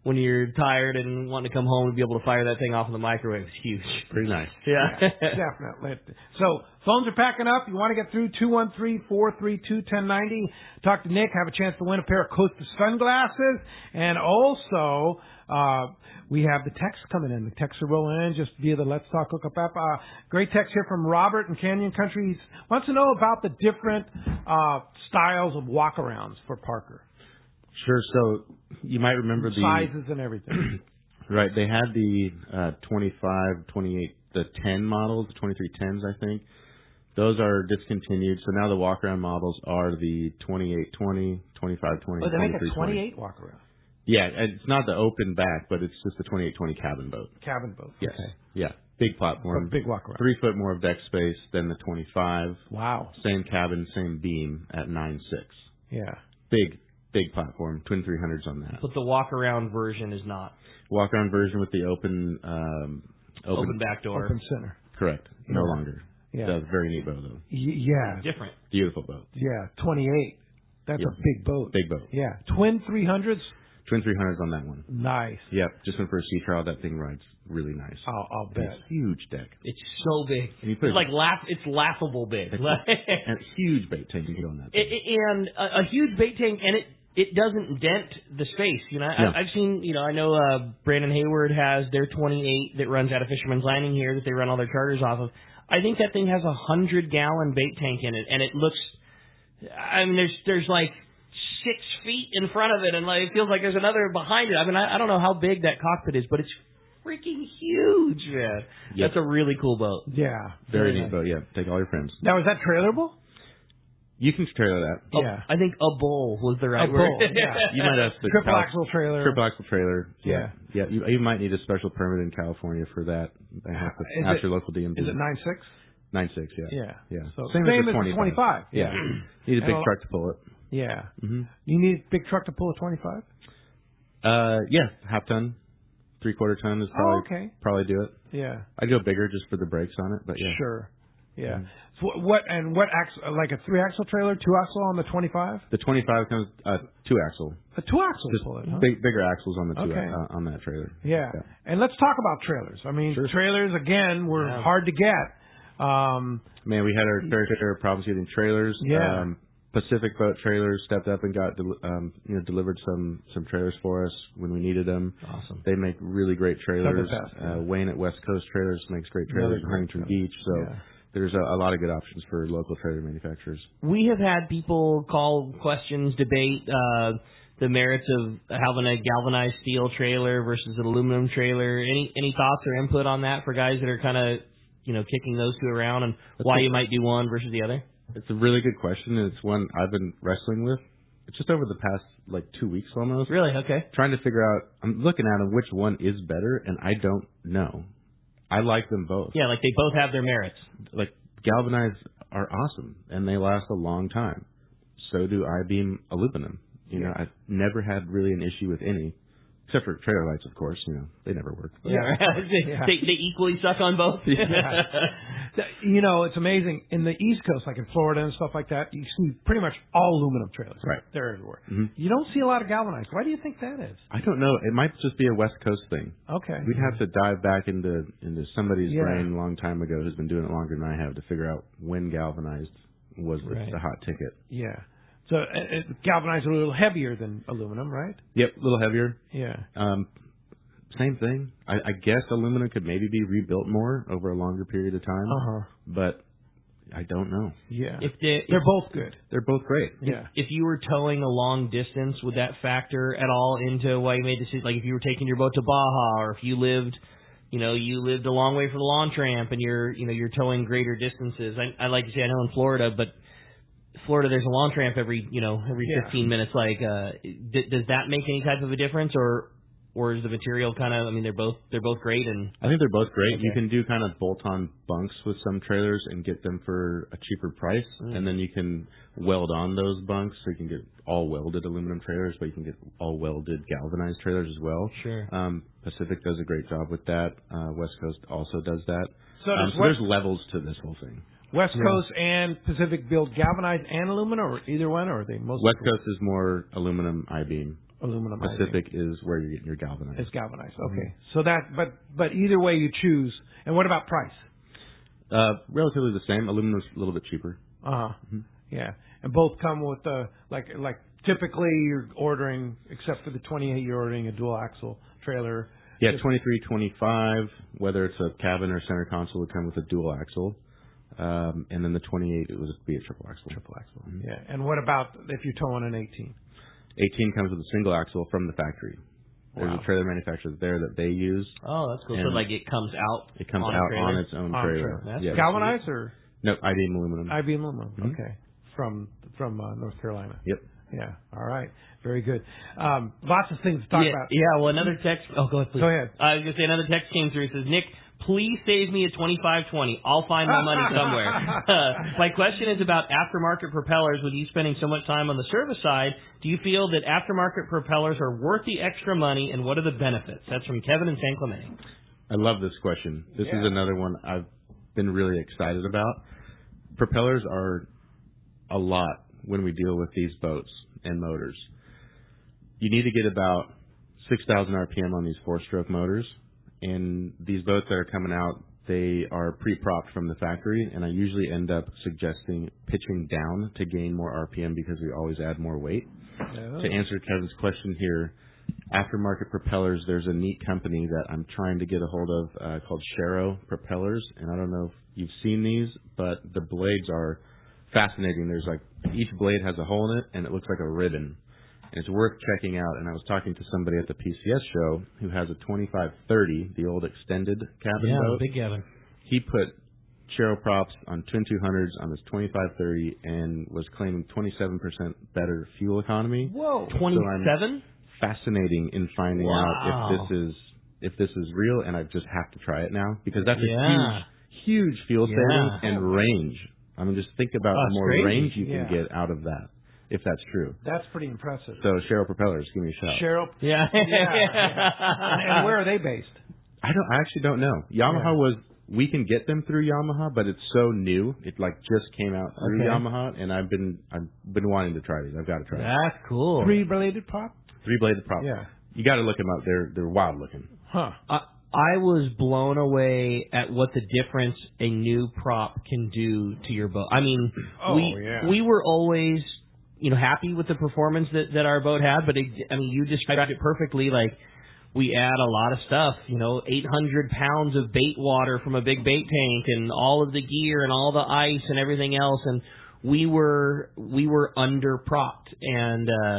F: when you're tired and want to come home and be able to fire that thing off in the microwave. It's huge.
G: Pretty nice.
F: Yeah.
B: yeah definitely. So phones are packing up. You want to get through two one three, four three two, one zero nine zero. Talk to Nick. Have a chance to win a pair of Costa sunglasses. And also, uh, we have the texts coming in. The texts are rolling in just via the Let's Talk Hookup app. Uh, great text here from Robert in Canyon Country. He wants to know about the different uh, styles of walkarounds for Parker.
G: Sure. So you might remember the
B: sizes and everything.
G: Right. They had the uh, twenty-five, twenty-eight, the ten models, the twenty-three tens, I think. Those are discontinued. So now the walk-around models are the twenty-eight twenty, twenty-five twenty,
B: oh, they make a
G: twenty-three twenty.
B: twenty-eight walk-around.
G: Yeah, it's not the open back, but it's just the twenty-eight twenty cabin boat.
B: Cabin boat.
G: Yes.
B: Okay.
G: Yeah. Big platform.
B: A big walk-around.
G: Three foot more of deck space than the twenty-five.
B: Wow.
G: Same cabin, same beam at nine six.
B: Yeah.
G: Big, big platform. Twin three hundreds on that.
F: But the walk-around version is not.
G: Walk-around version with the open, um, open,
F: Open back door.
B: Open center.
G: Correct. No
B: Yeah.
G: longer.
B: Yeah.
G: That's a very neat boat, though.
B: Y- yeah.
F: Different.
G: Beautiful boat.
B: Yeah. twenty-eight. That's
G: Yep.
B: a big boat.
G: Big boat.
B: Yeah. Twin three hundreds.
G: Twin three hundreds on that one.
B: Nice.
G: Yep. Just went for a sea trial. That thing rides really nice.
B: I'll, I'll
G: It's
B: bet.
G: a huge deck.
F: It's so big.
G: And you put
F: It's like laugh. It's laughable big.
G: and a huge bait tank you can get on that.
F: It, it, and a, a huge bait tank, and it it doesn't dent the space. You know,
G: No.
F: I, I've seen. You know, I know uh, Brandon Hayward has their twenty-eight that runs out of Fisherman's Landing here that they run all their charters off of. I think that thing has a hundred gallon bait tank in it, and it looks. I mean, there's there's like six feet in front of it, and like it feels like there's another behind it. I mean, I, I don't know how big that cockpit is, but it's freaking huge, man.
G: Yep.
F: That's a really cool boat.
B: Yeah.
G: Very
B: Very
G: neat boat. Yeah. Take all your friends.
B: Now, is that trailerable?
G: You can trailer that.
F: A-
B: Yeah.
F: I think a bull was the right
B: A
F: word.
B: bull, yeah.
G: You might have the
B: Triple
G: Cal-
B: axle trailer.
G: Triple axle trailer.
B: Yeah.
G: Yeah. You, you might need a special permit in California for that. I have to
B: Is
G: ask
B: it-
G: your local D M V.
B: Is it nine six?
G: Nine six. Yeah.
B: Yeah.
G: Yeah.
B: So
G: same,
B: same
G: as the
B: as the
G: twenty-five.
B: twenty-five.
G: Yeah.
B: Yeah.
G: Need a big
B: And a-
G: truck to pull it.
B: Yeah.
G: hmm
B: You need a big truck to pull a twenty-five?
G: Uh, yeah, half ton, three quarter ton is probably
B: Oh, okay.
G: probably do it.
B: Yeah.
G: I'd go bigger just for the brakes on it, but yeah.
B: Sure. Yeah.
G: Mhm.
B: So what and what axle? Like a three axle trailer, two axle on the twenty-five?
G: The twenty-five comes uh, two axle.
B: A two axle
G: Just
B: pull it, huh?
G: big, bigger axles on the two
B: Okay.
G: uh, on that trailer.
B: Yeah.
G: Yeah.
B: And let's talk about trailers. I mean,
G: Sure.
B: trailers again were
F: Yeah.
B: hard to get. Um,
G: Man, we had our fair share of problems getting trailers.
B: Yeah.
G: Um, Pacific Boat Trailers stepped up and got del- um, you know delivered some some trailers for us when we needed them.
B: Awesome.
G: They make really great trailers.
B: They're the best, yeah.
G: uh, Wayne at West Coast Trailers makes great
B: Another
G: trailers in
B: great
G: Huntington
B: trailer.
G: Beach. So
B: Yeah.
G: there's a, a lot of good options for local trailer manufacturers.
F: We have had people call, questions, debate uh, the merits of having a galvanized steel trailer versus an aluminum trailer. Any any thoughts or input on that for guys that are kind of you know kicking those two around and why you might do one versus the other?
G: It's a really good question, and it's one I've been wrestling with. It's just over the past like two weeks almost.
F: Really? Okay.
G: Trying to figure out. I'm looking at them which one is better, and I don't know. I like them both.
F: Yeah, like they both have their merits.
G: Like galvanized are awesome, and they last a long time. So do I-beam aluminum. You know, I've never had really an issue with any, except for trailer lights, of course. You know, they never work. But
F: Yeah. they,
B: Yeah.
F: they they equally suck on both.
B: Yeah. You know, it's amazing. In the East Coast, like in Florida and stuff like that, you see pretty much all aluminum trailers.
G: Right.
B: They're everywhere.
G: Mhm.
B: You don't see a lot of galvanized. Why do you think that is?
G: I don't know. It might just be a West Coast thing.
B: Okay.
G: We'd have to dive back into into somebody's
B: Yeah.
G: brain a long time ago who's been doing it longer than I have to figure out when galvanized was the,
B: Right.
G: the hot ticket.
B: Yeah. So uh, it, galvanized are a little heavier than aluminum, right?
G: Yep, a little heavier.
B: Yeah.
G: Um, same thing. I, I guess aluminum could maybe be rebuilt more over a longer period of time,
B: Uh huh.
G: but I don't know.
B: Yeah.
F: If the,
B: They're
F: if,
B: both good.
G: They're both great.
B: Yeah.
F: if you were towing a long distance, would that factor at all into why you made the decision? Like if you were taking your boat to Baja, or if you lived, you know, you lived a long way from the lawn tramp, and you're, you know, you're towing greater distances. I, I like to say I know in Florida, but Florida there's a lawn tramp every, you know, every
B: Yeah.
F: fifteen minutes. Like, uh, d- does that make any type of a difference, or or is the material kind of? I mean, they're both they're both great, and
G: I think they're both great. You
F: Okay.
G: can do kind of bolt-on bunks with some trailers and get them for a cheaper price,
F: Mm.
G: and then you can weld on those bunks, so you can get all welded aluminum trailers, but you can get all welded galvanized trailers as well.
F: Sure.
G: Um, Pacific does a great job with that. Uh, West Coast also does that.
B: So
G: Um,
B: does
G: so
B: West,
G: there's levels to this whole thing.
B: West
G: Yeah.
B: Coast and Pacific build galvanized and aluminum, or either one, or are they mostly?
G: West Coast is more aluminum I-beam.
B: Aluminum.
G: Pacific is where you're getting your galvanized.
B: It's galvanized. Okay. Mm-hmm. So that, but but either way you choose. And what about price?
G: Uh, relatively the same. Aluminum's a little bit cheaper.
B: Uh huh.
G: Mm-hmm.
B: Yeah, and both come with uh, like like typically you're ordering, except for the twenty-eight, you're ordering a dual axle trailer.
G: Yeah, twenty-three, twenty-five, whether it's a cabin or center console, would come with a dual axle. Um, and then the twenty-eight, it would be a triple axle.
B: Triple axle. Mm-hmm. Yeah. And what about if you're towing an eighteen?
G: eighteen comes with a single axle from the factory. There's
B: Wow.
G: a trailer manufacturer there that they use.
F: Oh, that's cool. So like it comes out.
G: It comes
F: on
G: out
F: a
G: on its own
B: On
G: trailer.
B: trailer.
G: Yeah.
B: Galvanized or?
G: No, I-beam aluminum.
B: I-beam aluminum.
G: Mm-hmm.
B: Okay. From from uh, North Carolina.
G: Yep.
B: Yeah. All right. Very good. Um, lots of things to talk
F: yeah,
B: about.
F: Yeah. Well, another text. Oh, go ahead, please.
B: Go ahead.
F: I was gonna say another text came through. It says, Nick, please save me a twenty-five twenty. I'll find my money somewhere. uh, my question is about aftermarket propellers. With you spending so much time on the service side, do you feel that aftermarket propellers are worth the extra money, and what are the benefits? That's from Kevin in San Clemente.
G: I love this question. This
B: Yeah.
G: is another one I've been really excited about. Propellers are a lot when we deal with these boats and motors. You need to get about six thousand R P M on these four-stroke motors. And these boats that are coming out, they are pre-propped from the factory, and I usually end up suggesting pitching down to gain more R P M because we always add more weight.
B: Oh.
G: To answer Kevin's question here, aftermarket propellers, there's a neat company that I'm trying to get a hold of uh, called Sharrow Propellers, and I don't know if you've seen these, but the blades are fascinating. There's like, each blade has a hole in it, and it looks like a ribbon. And it's worth checking out. And I was talking to somebody at the P C S show who has a twenty-five thirty, the old extended cabin
F: Yeah,
G: boat.
F: big cabin.
G: He put Sharrow props on twin two hundreds on this twenty-five thirty and was claiming twenty-seven percent better fuel economy.
F: Whoa,
G: So
F: twenty-seven?
G: I'm fascinating in finding
F: Wow.
G: out if this is if this is real, and I just have to try it now because that's
F: Yeah.
G: a huge, huge fuel
F: Yeah.
G: savings and range. I mean, just think about
F: That's
G: the more
F: crazy.
G: range you can
B: Yeah.
G: get out of that, if that's true.
B: That's pretty impressive.
G: So Sharrow Propellers, give me a shout.
B: Cheryl.
F: Yeah.
B: Yeah. and, and where are they based?
G: I don't. I actually don't know. Yamaha
B: Yeah.
G: was. We can get them through Yamaha, but it's so new. It like just came out through
B: Okay.
G: Yamaha, and I've been I've been wanting to try these. I've got to try. them.
F: That's cool.
B: Three-bladed prop?
G: Three bladed prop.
B: Yeah.
G: You got to look them up. They're they're wild looking.
B: Huh.
F: I, I was blown away at what the difference a new prop can do to your boat. I mean,
B: Oh,
F: we
B: yeah.
F: we were always, you know, happy with the performance that, that our boat had, but it, I mean, you described it perfectly. Like, we add a lot of stuff, you know, eight hundred pounds of bait water from a big bait tank, and all of the gear and all the ice and everything else, and we were we were under propped, and uh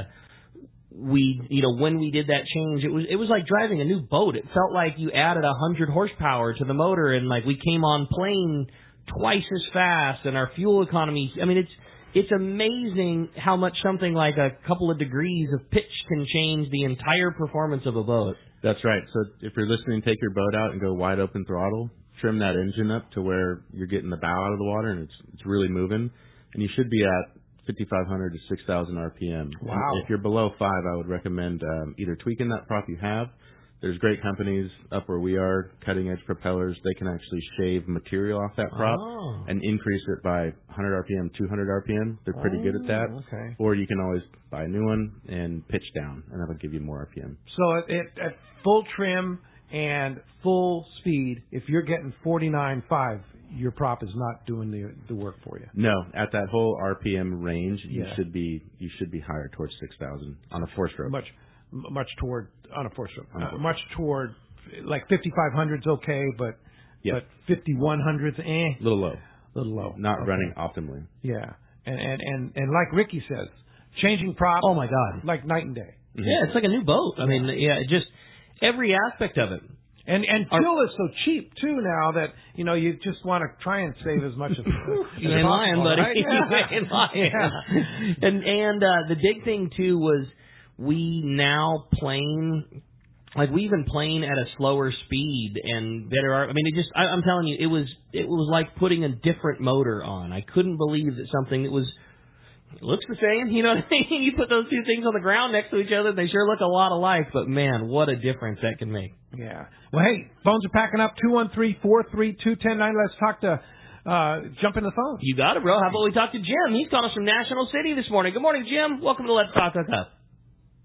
F: we, you know, when we did that change, it was it was like driving a new boat. It felt like you added a hundred horsepower to the motor, and like we came on plane twice as fast, and our fuel economy. I mean, it's it's amazing how much something like a couple of degrees of pitch can change the entire performance of a boat.
G: That's right. So if you're listening, take your boat out and go wide open throttle. Trim that engine up to where you're getting the bow out of the water and it's it's really moving, and you should be at fifty-five hundred to six thousand R P M.
B: Wow.
G: And if you're below five, I would recommend um, either tweaking that prop you have. There's great companies up where we are, cutting edge propellers. They can actually shave material off that prop
F: Oh.
G: and increase it by one hundred R P M, two hundred R P M. They're pretty good at that.
B: Oh, okay.
G: Or you can always buy a new one and pitch down, and that'll give you more R P M.
B: So at, at, at full trim and full speed, if you're getting forty-nine point five, your prop is not doing the the work for you.
G: No, at that whole R P M range, you
B: Yeah.
G: should be you should be higher towards six thousand on a four stroke.
B: Much much toward on a four stroke.
G: On a
B: Uh,
G: four
B: much toward like fifty-five hundred's okay, but
G: Yeah.
B: but fifty-one hundred's eh,
G: A little low,
B: little low.
G: not
B: Okay.
G: running optimally.
B: Yeah, and and and and like Ricky says, changing prop.
F: Oh my God!
B: Like night and day.
F: Yeah, it's like a new boat. I mean, yeah, it just every aspect of it.
B: And and
F: Our-
B: fuel is so cheap too now that you know you just want to try and save as much as, as
F: You ain't lying,
B: possible,
F: buddy.
B: right?
F: You ain't lying.
B: Yeah.
F: And and uh, the big thing too was we now plane like we've been playing at a slower speed and better. I mean, it just I, I'm telling you, it was it was like putting a different motor on. I couldn't believe that something that was. It looks the same, you know what I mean? You put those two things on the ground next to each other, they sure look a lot alike, but man, what a difference that can make.
B: Yeah. Well, hey, phones are packing up. two one three, four three two, one oh nine. Let's talk to, uh, jump in the phone.
F: You got it, bro. How about we talk to Jim? He's calling us from National City this morning. Good morning, Jim. Welcome to Let's Talk Hook Up.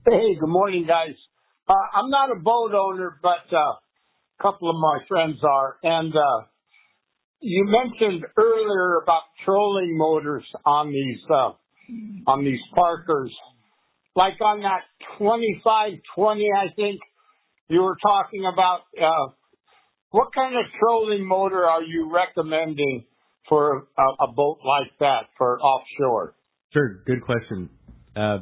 L: Hey, good morning, guys. Uh, I'm not a boat owner, but uh, a couple of my friends are. And uh, you mentioned earlier about trolling motors on these uh, on these Parkers. Like on that twenty-five twenty, I think you were talking about. Uh, what kind of trolling motor are you recommending for a, a boat like that for offshore?
G: Sure, good question. Uh,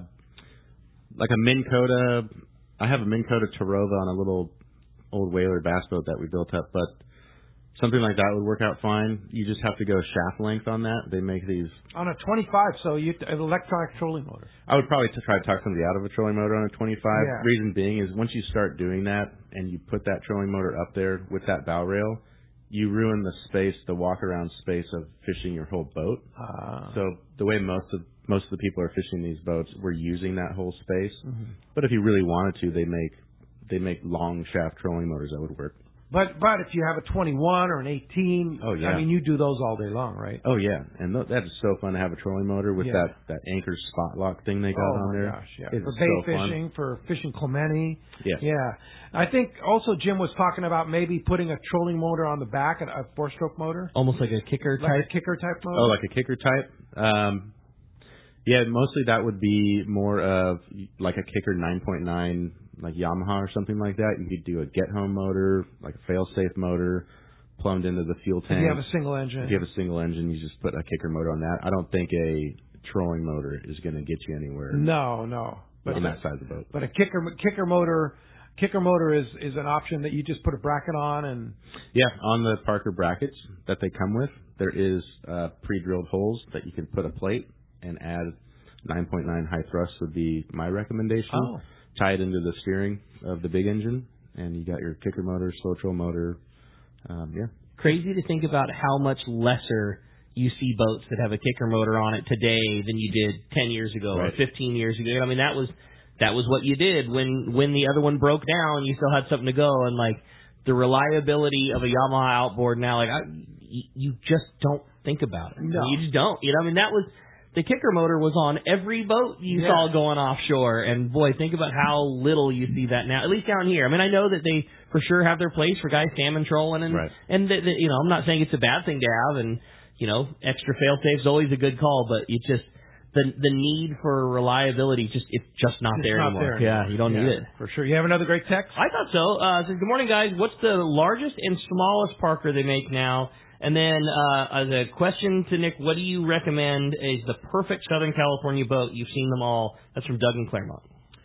G: like a Minn Kota, I have a Minn Kota Tarova on a little old whaler bass boat that we built up, but something like that would work out fine. You just have to go shaft length on that. They make these
B: On a twenty-five, so you an electronic trolling motor.
G: I would probably try to talk somebody out of a trolling motor on a twenty-five.
B: Yeah.
G: Reason being is once you start doing that and you put that trolling motor up there with that bow rail, you ruin the space, the walk around space of fishing your whole boat.
B: Uh,
G: So the way most of most of the people are fishing these boats, we're using that whole space.
B: Mhm.
G: But if you really wanted to, they make they make long shaft trolling motors that would work.
B: But but if you have a twenty-one or an eighteen,
G: Oh, yeah.
B: I mean, you do those all day long, right?
G: Oh yeah, and th- that is so fun to have a trolling motor with
B: Yeah.
G: that that anchor spot lock thing they got
B: oh
G: on
B: my
G: there.
B: gosh, yeah.
G: It's
B: For bait
G: so fun.
B: fishing, for fishing Clemente.
G: Yes.
B: Yeah. I think also Jim was talking about maybe putting a trolling motor on the back, a, a four-stroke motor.
F: Almost like a kicker
B: Like
F: type.
B: a kicker type motor.
G: Oh, like a kicker type. Um, yeah, mostly that would be more of like a kicker nine point nine, like Yamaha or something like that. You could do a get home motor, like a fail safe motor, plumbed into the fuel tank.
B: If you have a single engine.
G: If you have a single engine, you just put a kicker motor on that. I don't think a trolling motor is going to get you anywhere.
B: No, no.
G: But on that side of the boat.
B: But a kicker kicker motor, kicker motor is is an option that you just put a bracket on and.
G: Yeah, on the Parker brackets that they come with, there is uh, pre-drilled holes that you can put a plate and add nine point nine high thrust would be my recommendation.
B: Oh.
G: Tie it into the steering of the big engine, and you got your kicker motor, slow troll motor. Um, yeah.
F: Crazy to think about how much lesser you see boats that have a kicker motor on it today than you did ten years ago
G: Right.
F: or fifteen years ago. I mean, that was that was what you did when when the other one broke down. You still had something to go, and like the reliability of a Yamaha outboard now, like I, you, you just don't think about it.
B: No.
F: You just don't. You know, I mean, that was. The kicker motor was on every boat you
B: Yeah.
F: saw going offshore, and boy, think about how little you see that now. At least down here. I mean, I know that they for sure have their place for guys salmon trolling, and
G: Right.
F: and the, the, you know, I'm not saying it's a bad thing to have, and you know, extra fail safe is always a good call, but it just the the need for reliability just it's just not
B: It's
F: there
B: not
F: anymore.
B: there
F: Yeah,
B: anymore.
F: you don't
B: Yeah,
F: need it
B: for sure. You have another great text.
F: I thought so. Uh, it says, good morning, guys. What's the largest and smallest Parker they make now? And then uh, as a question to Nick, what do you recommend is the perfect Southern California boat? You've seen them all. That's from Doug in Claremont.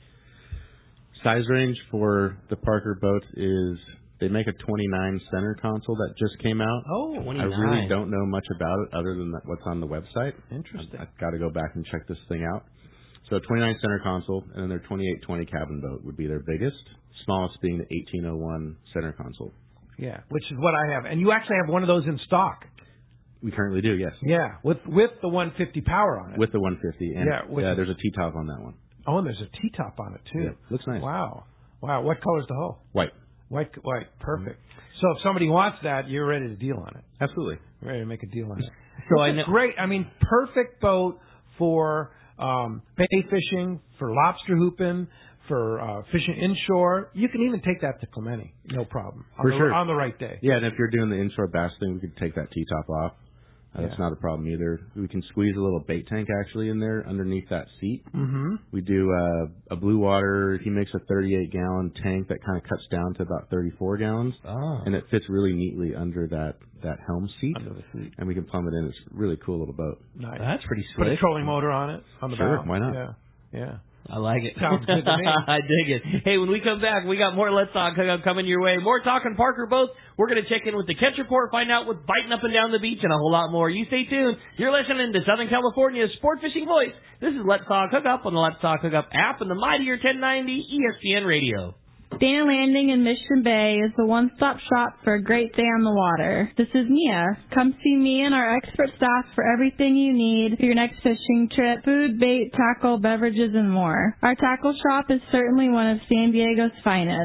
G: Size range for the Parker boats is they make a twenty-nine center console that just came out.
F: Oh,
G: I
F: twenty-nine.
G: really don't know much about it other than what's on the website.
B: Interesting.
G: I've, I've got to go back and check this thing out. So twenty-nine center console, and then their twenty-eight twenty cabin boat would be their biggest. Smallest being the eighteen oh one center console.
B: Yeah, which is what I have, and you actually have one of those in stock.
G: We currently do, yes.
B: Yeah, with with the one fifty power on it.
G: With the one fifty, and
B: Yeah, with
G: uh,
B: the-
G: there's a T-top on that one.
B: Oh, and there's a T-top on it too.
G: Yeah, looks nice.
B: Wow, wow. What color's the hull?
G: White.
B: White, white. Perfect. So if somebody wants that, you're ready to deal on it.
G: Absolutely.
B: Ready to make a deal on it.
F: So
B: It's
F: I
B: a
F: know-
B: great. I mean, perfect boat for um, bait fishing, for lobster hooping, for uh, fishing inshore. You can even take that to Clemente, no problem. On
G: For
B: the,
G: sure.
B: on the right day.
G: Yeah, and if you're doing the inshore bass thing, we could take that T-top off. Uh, That's
B: Yeah.
G: not a problem either. We can squeeze a little bait tank actually in there underneath that seat.
B: Mm-hmm.
G: We do uh, a blue water. He makes a thirty-eight gallon tank that kind of cuts down to about thirty-four gallons,
F: Oh.
G: and it fits really neatly under that that helm seat.
B: Under the seat.
G: And we can plumb it in. It's a really cool little boat.
B: Nice.
F: That's pretty
B: Put a
F: slick.
B: trolling motor on it on the
G: Sure,
B: bow.
G: why not?
B: Yeah, yeah.
F: I like it.
B: Sounds good to me.
F: I dig it. Hey, when we come back, we got more Let's Talk Hookup coming your way. More talking Parker boats. We're going to check in with the catch report, find out what's biting up and down the beach, and a whole lot more. You stay tuned. You're listening to Southern California's sport fishing voice. This is Let's Talk Hookup on the Let's Talk Hookup app and the mightier ten ninety E S P N Radio.
M: Dana Landing in Mission Bay is the one-stop shop for a great day on the water. This is Mia. Come see me and our expert staff for everything you need for your next fishing trip, food, bait, tackle, beverages, and more. Our tackle shop is certainly one of San Diego's finest.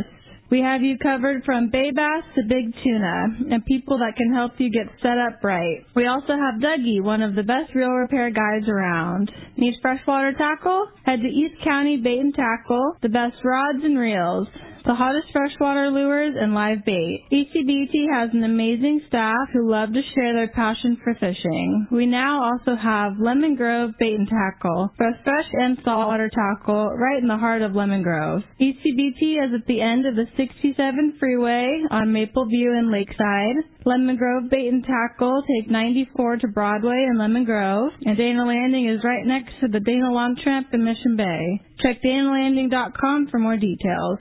M: We have you covered from bay bass to big tuna, and people that can help you get set up right. We also have Dougie, one of the best reel repair guys around. Need freshwater tackle? Head to East County Bait and Tackle, the best rods and reels, the hottest freshwater lures, and live bait. E C B T has an amazing staff who love to share their passion for fishing. We now also have Lemon Grove Bait and Tackle, both fresh and saltwater tackle, right in the heart of Lemon Grove. E C B T is at the end of the sixty-seven freeway on Maple View and Lakeside. Lemon Grove Bait and Tackle take ninety-four to Broadway in Lemon Grove, and Dana Landing is right next to the Dana Long Tramp in Mission Bay. Check dana landing dot com for more details.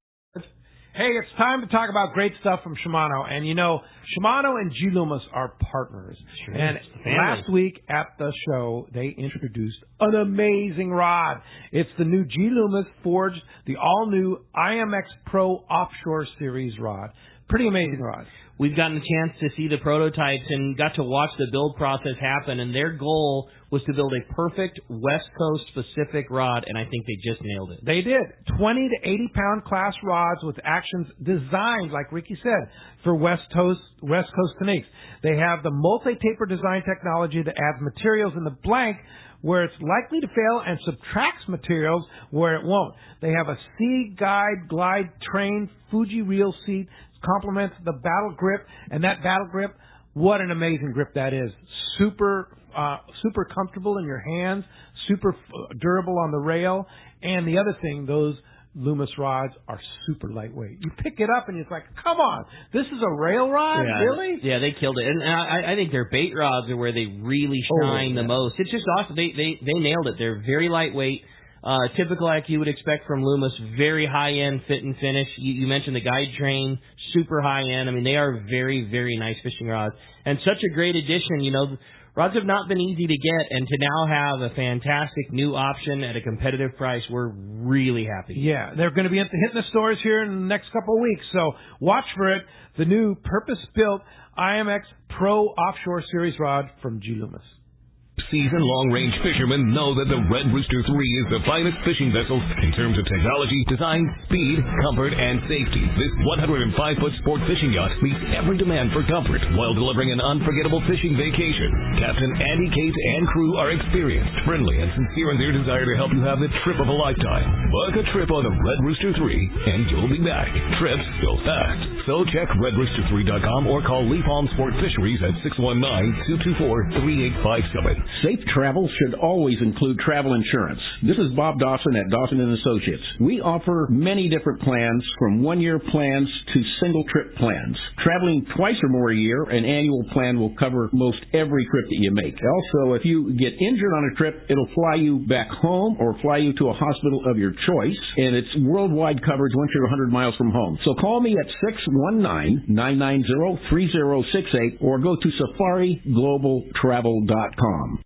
B: Hey, it's time to talk about great stuff from Shimano. And, you know, Shimano and G. Loomis are partners.
F: Sure,
B: and
F: family.
B: Last week at the show, they introduced an amazing rod. It's the new G. Loomis forged, the all-new I M X Pro Offshore Series rod. Pretty amazing rod.
F: We've gotten a chance to see the prototypes and got to watch the build process happen, and their goal was to build a perfect West Coast specific rod, and I think they just nailed it.
B: They did. twenty to eighty pound class rods with actions designed, like Ricky said, for West Coast, West Coast techniques. They have the multi-taper design technology that adds materials in the blank where it's likely to fail and subtracts materials where it won't. They have a Sea Guide Glide Train Fuji reel seat, complements the Battle Grip, and that Battle Grip, what an amazing grip that is. Super, uh, super comfortable in your hands, super f- durable on the rail, and the other thing, those Loomis rods are super lightweight. You pick it up and it's like, come on, this is a rail rod?
F: Yeah,
B: Really?
F: Yeah, they killed it. And I, I think their bait rods are where they really shine
B: Oh, yeah.
F: the most. It's just awesome. They, they, they nailed it. They're very lightweight. Uh, typical like you would expect from Loomis, very high-end fit and finish. You, you mentioned the guide train, super high-end. I mean, they are very, very nice fishing rods. And such a great addition. You know, rods have not been easy to get, and to now have a fantastic new option at a competitive price, we're really happy.
B: Yeah, they're going to be hitting the stores here in the next couple of weeks, so watch for it. The new purpose-built I M X Pro Offshore Series rod from G. Loomis.
D: Seasoned long-range fishermen know that the Red Rooster three is the finest fishing vessel in terms of technology, design, speed, comfort, and safety. This one hundred five foot sport fishing yacht meets every demand for comfort while delivering an unforgettable fishing vacation. Captain Andy Case and crew are experienced, friendly, and sincere in their desire to help you have the trip of a lifetime. Book a trip on the Red Rooster three, and you'll be back. Trips go fast. So check red rooster three dot com or call Lee Palm Sport Fisheries at six one nine, two two four, three eight five seven.
N: Safe travel should always include travel insurance. This is Bob Dawson at Dawson and Associates. We offer many different plans, from one-year plans to single-trip plans. Traveling twice or more a year, an annual plan will cover most every trip that you make. Also, if you get injured on a trip, it'll fly you back home or fly you to a hospital of your choice, and it's worldwide coverage once you're one hundred miles from home. So call me at six one nine, nine nine zero, three zero six eight or go to safari global travel dot com.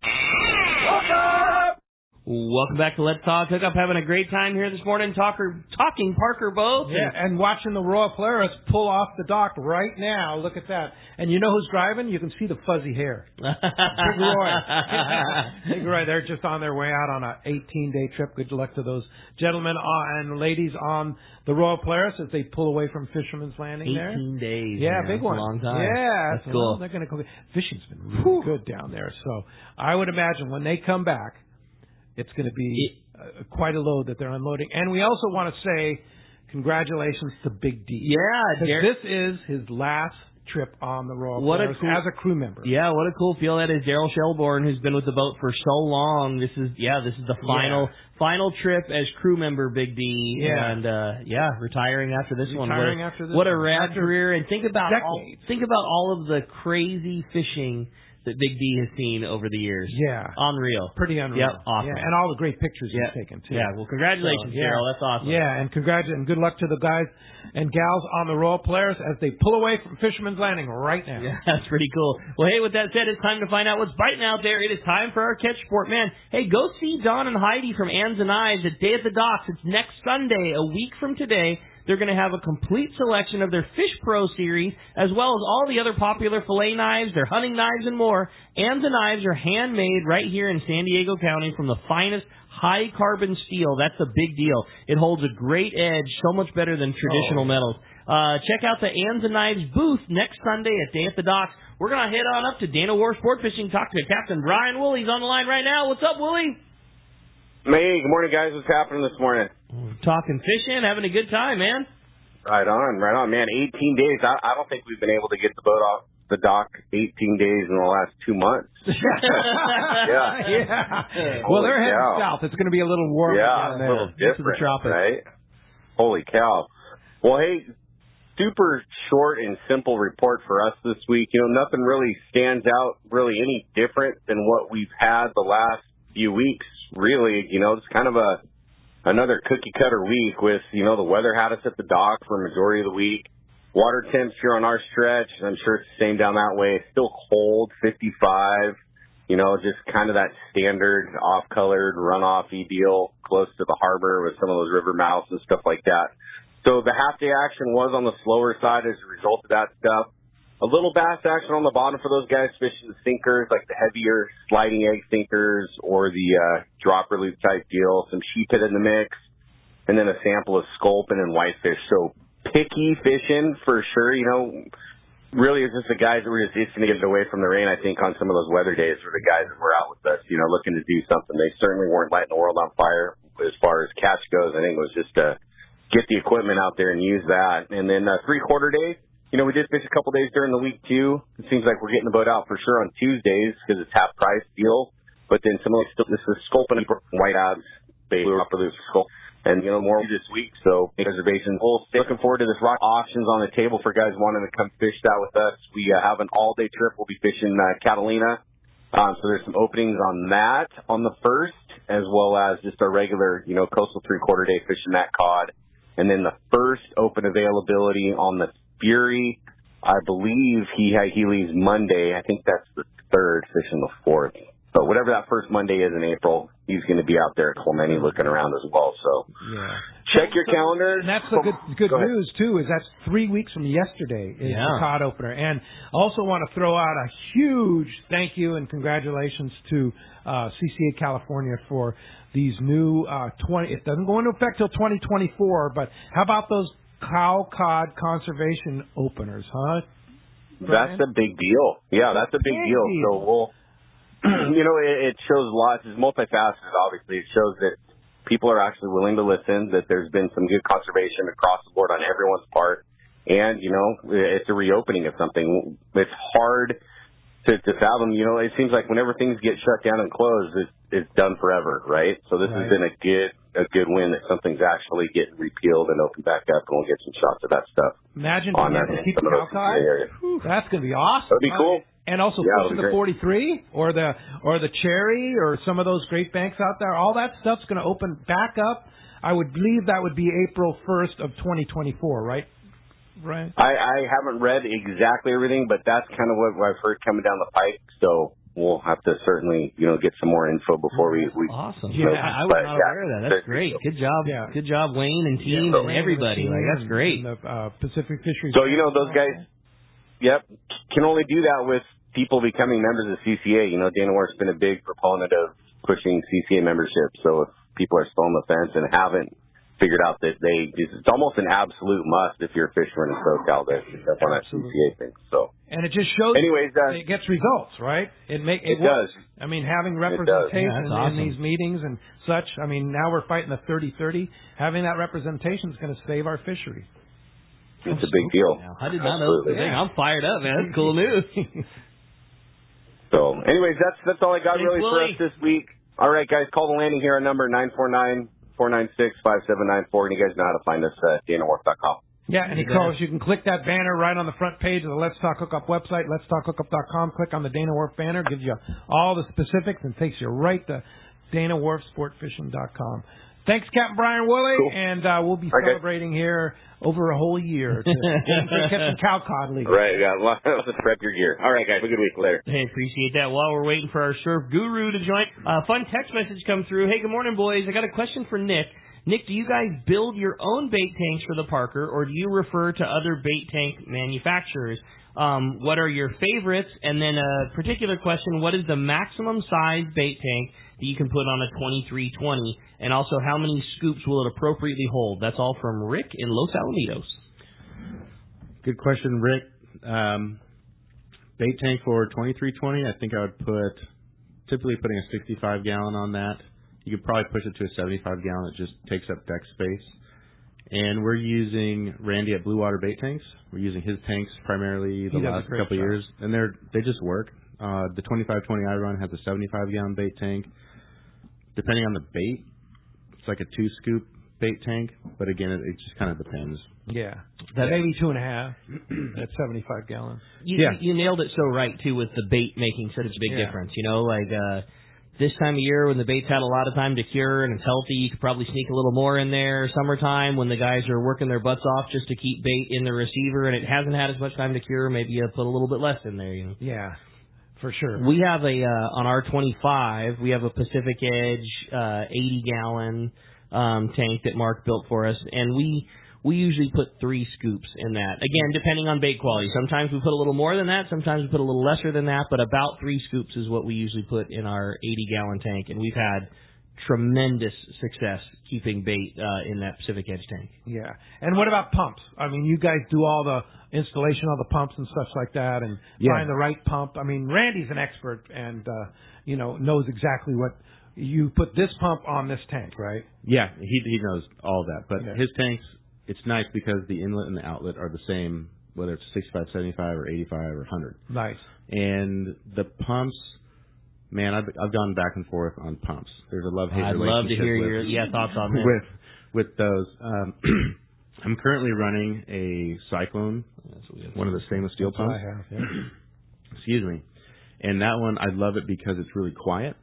F: Welcome back to Let's Talk Hookup. Having a great time here this morning, talker, talking Parker both.
B: Yeah, and watching the Royal Polaris pull off the dock right now. Look at that. And you know who's driving? You can see the fuzzy hair. Big Roy. Big Roy. They're just on their way out on an eighteen-day trip. Good luck to those gentlemen uh, and ladies on the Royal Polaris as they pull away from Fisherman's Landing there.
F: eighteen days.
B: Yeah,
F: man.
B: big
F: That's
B: one.
F: a long time.
B: Yeah.
F: That's cool.
B: Well, they're going to go. Fishing's been really Whew. good down there. So I would imagine when they come back, it's going to be uh, quite a load that they're unloading. And we also want to say congratulations to Big D.
F: Yeah.
B: Dar- this is his last trip on the Royal
F: what
B: Polaris
F: a cool,
B: as a crew member.
F: Yeah, what a cool feel that is. Daryl Shelbourne, who's been with the boat for so long. This is, yeah, this is the final yeah. final trip as crew member, Big D.
B: Yeah.
F: And, uh, yeah, retiring after this
B: retiring
F: one. Retiring
B: after this
F: What
B: one.
F: a rad
B: after
F: career. And think about all,
B: decades.
F: think about all of the crazy fishing that Big D has seen over the years.
B: Yeah.
F: Unreal.
B: Pretty unreal.
F: Yep, awesome.
B: Yeah, and all the great pictures
F: yep.
B: he's taken, too.
F: Yeah, well, congratulations,
B: so, yeah.
F: Daryl. That's awesome.
B: Yeah, and congratulations and good luck to the guys and gals on the Royal Polaris as they pull away from Fisherman's Landing right now.
F: Yeah, that's pretty cool. Well, hey, with that said, it's time to find out what's biting out there. It is time for our Catch Sport. Man, hey, go see Don and Heidi from Anns and Ives at Day at the Docks. It's next Sunday, a week from today. They're going to have a complete selection of their Fish Pro series, as well as all the other popular fillet knives, their hunting knives, and more. And the knives are handmade right here in San Diego County from the finest high-carbon steel. That's a big deal. It holds a great edge, so much better than traditional
B: Oh.
F: metals. Uh, check out the Anza Knives booth next Sunday at Day at the Docks. We're going to head on up to Dana Wharf Sport Fishing, talk to Captain Brian Woolley. He's on the line right now. What's up, Woolley?
O: Hey, good morning, guys. What's happening this morning?
F: Talking fishing, having a good time, man.
O: Right on, right on, man. eighteen days. I, I don't think we've been able to get the boat off the dock eighteen days in the last two months. yeah.
B: yeah. Well, they're heading
O: cow.
B: south. It's going to be a little warmer
O: Yeah,
B: down
O: a
B: there.
O: little
B: East of the
O: different,
B: tropics.
O: right? Holy cow. Well, hey, super short and simple report for us this week. You know, nothing really stands out really any different than what we've had the last few weeks, really. You know, it's kind of a another cookie-cutter week with, you know, the weather had us at the dock for a majority of the week. Water temps here on our stretch, I'm sure it's the same down that way. It's still cold, fifty-five. You know, just kind of that standard off-colored runoff-y deal close to the harbor with some of those river mouths and stuff like that. So the half-day action was on the slower side as a result of that stuff. A little bass action on the bottom for those guys fishing the sinkers, like the heavier sliding egg sinkers or the uh, dropper loop type deal. Some sheephead in the mix, and then a sample of sculpin and whitefish. So picky fishing for sure. You know, really it's just the guys that were just itching to get away from the rain. I think on some of those weather days were the guys that were out with us, you know, looking to do something. They certainly weren't lighting the world on fire as far as catch goes. I think it was just to get the equipment out there and use that. And then uh, three quarter days. You know, we did fish a couple days during the week, too. It seems like we're getting the boat out for sure on Tuesdays because it's half-price deal. But then some of those, this is sculpin and white abs, bait, upper loop sculpin, and, you know, more this week. So, reservations. We'll stay looking forward to this rock options on the table for guys wanting to come fish that with us. We uh, have an all-day trip. We'll be fishing uh, Catalina. Um, so there's some openings on that on the first, as well as just our regular, you know, coastal three-quarter day fishing that cod. And then the first open availability on the Fury, I believe he he leaves Monday. I think that's the third, fishing the fourth. But whatever that first Monday is in April, he's going to be out there at Clemente looking around as well. So
B: Yeah.
O: check your calendars.
B: And that's the good good
O: Go ahead.
B: news too. Is that's three weeks from yesterday is
F: Yeah.
B: the cod opener. And also want to throw out a huge thank you and congratulations to uh, C C A California for these new uh, twenty. It doesn't go into effect till twenty twenty-four. But how about those cow cod conservation openers, huh? Brian?
O: That's a big deal. Yeah, that's a big,
B: Big
O: deal.
B: deal.
O: So we'll, you know, it, it shows lots. It's multifaceted, obviously. It shows that people are actually willing to listen, that there's been some good conservation across the board on everyone's part. And, you know, it's a reopening of something. It's hard to, to fathom. You know, it seems like whenever things get shut down and closed, it's, it's done forever, right? So this
B: Right.
O: has been a good a good win that something's actually getting repealed and opened back up, and we'll get some shots of that stuff.
B: Imagine
O: on
B: being
O: that
B: able to keep
O: some
B: the
O: of those
B: cow cod.
O: areas.
B: Whew, That's going to be awesome.
O: That'd be cool.
B: And also
O: Yeah,
B: pushing
O: that'd
B: the
O: be
B: forty-three or the or the cherry or some of those great banks out there. All that stuff's going to open back up. I would believe that would be April first of twenty twenty-four, right? Right.
O: I, I haven't read exactly everything, but that's kind of what I've heard coming down the pipe. So we'll have to certainly, you know, get some more info before we. we
F: Awesome.
O: you know,
F: Yeah, I was
O: but,
F: not
O: yeah,
F: aware of that. That's great. Good job.
B: Yeah.
F: Good job, Wayne and team
B: Yeah,
F: and
B: Wayne
F: everybody.
B: and the
F: Like
B: team
F: that's great.
B: and the uh, Pacific Fisheries.
O: So you know those guys. Yep, can only do that with people becoming members of C C A. You know, Dana Wharf's been a big proponent of pushing C C A membership. So if people are still on the fence and haven't figured out that they, it's almost an absolute must if you're a fisherman in SoCal to pick up on that C C A thing. So,
B: And it just shows
O: anyways, uh,
B: it gets results, right? It make
O: it
B: it, works.
O: does.
B: I mean, having
O: does.
B: representation
F: Yeah, that's awesome.
B: in these meetings and such. I mean, now we're fighting the thirty thirty. Having that representation is going to save our fishery.
O: It's a big deal.
F: I did not know
O: Absolutely.
F: the thing. I'm fired up, man. That's cool news.
O: So, anyways, that's that's all I got
F: Thanks,
O: really for
F: Willie.
O: us this week. All right, guys, call the landing here on number nine four nine, four nine six, five seven nine four, and you guys know how to find us at dana wharf dot com.
B: Yeah, and of course, you can click that banner right on the front page of the Let's Talk Hookup website, lets talk hookup dot com. Click on the Dana Wharf banner, gives you all the specifics, and takes you right to dana wharf sport fishing dot com. Thanks, Captain Brian Woolley,
O: Cool.
B: and uh, we'll be
O: Okay.
B: celebrating here over a whole year to get some cow cod legal.
O: Right, yeah, lots of prep your gear. All right, guys, have a good week. Later.
F: Hey, appreciate that. While we're waiting for our surf guru to join, uh, fun text message come through. Hey, good morning, boys. I got a question for Nick. Nick, do you guys build your own bait tanks for the Parker, or do you refer to other bait tank manufacturers? Um, what are your favorites? And then a particular question, what is the maximum size bait tank that you can put on a twenty-three twenty? And also, how many scoops will it appropriately hold? That's all from Rick in Los Alamitos.
G: Good question, Rick. Um, bait tank for twenty-three twenty, I think I would put, typically putting a sixty-five gallon on that. You could probably push it to a seventy-five gallon. It just takes up deck space. And we're using Randy at Blue Water Bait Tanks. We're using his tanks primarily the
B: He does
G: last
B: a great
G: couple of
B: job.
G: years, and they're they just work. Uh, the twenty-five twenty I run has a seventy-five gallon bait tank. Depending on the bait, it's like a two scoop bait tank, but again, it, it just kind of depends.
B: Yeah, that maybe two and a half at seventy-five gallon.
F: You,
G: Yeah.
F: you nailed it so right, too, with the bait making such a big
B: Yeah.
F: difference. You know, like uh, this time of year when the bait's had a lot of time to cure and it's healthy, you could probably sneak a little more in there. Summertime when the guys are working their butts off just to keep bait in the receiver and it hasn't had as much time to cure, maybe you put a little bit less in there. You know.
B: Yeah, for sure.
F: We have a uh, on our twenty-five, we have a Pacific Edge uh, eighty gallon um, tank that Mark built for us, and we we usually put three scoops in that. Again, depending on bait quality. Sometimes we put a little more than that, sometimes we put a little lesser than that, but about three scoops is what we usually put in our eighty gallon tank, and we've had tremendous success keeping bait uh, in that Pacific Edge tank.
B: Yeah. And what about pumps? I mean, you guys do all the installation of the pumps and stuff like that, and
G: Yeah.
B: find the right pump. I mean, Randy's an expert, and uh, you know knows exactly what you put this pump on this tank, right?
G: Yeah, he he knows all that. But
B: Yeah.
G: his tanks, it's nice because the inlet and the outlet are the same, whether it's sixty-five, seventy-five, or eighty-five, or one hundred.
B: Nice.
G: And the pumps, man, I've I've gone back and forth on pumps. There's a love-hate
F: I'd
G: relationship
F: love to hear
G: with,
F: your yeah thoughts on that.
G: with with those. Um, I'm currently running a Cyclone, one of the stainless steel
B: That's what
G: pumps.
B: I have, yeah.
G: Excuse me. And that one, I love it because it's really quiet.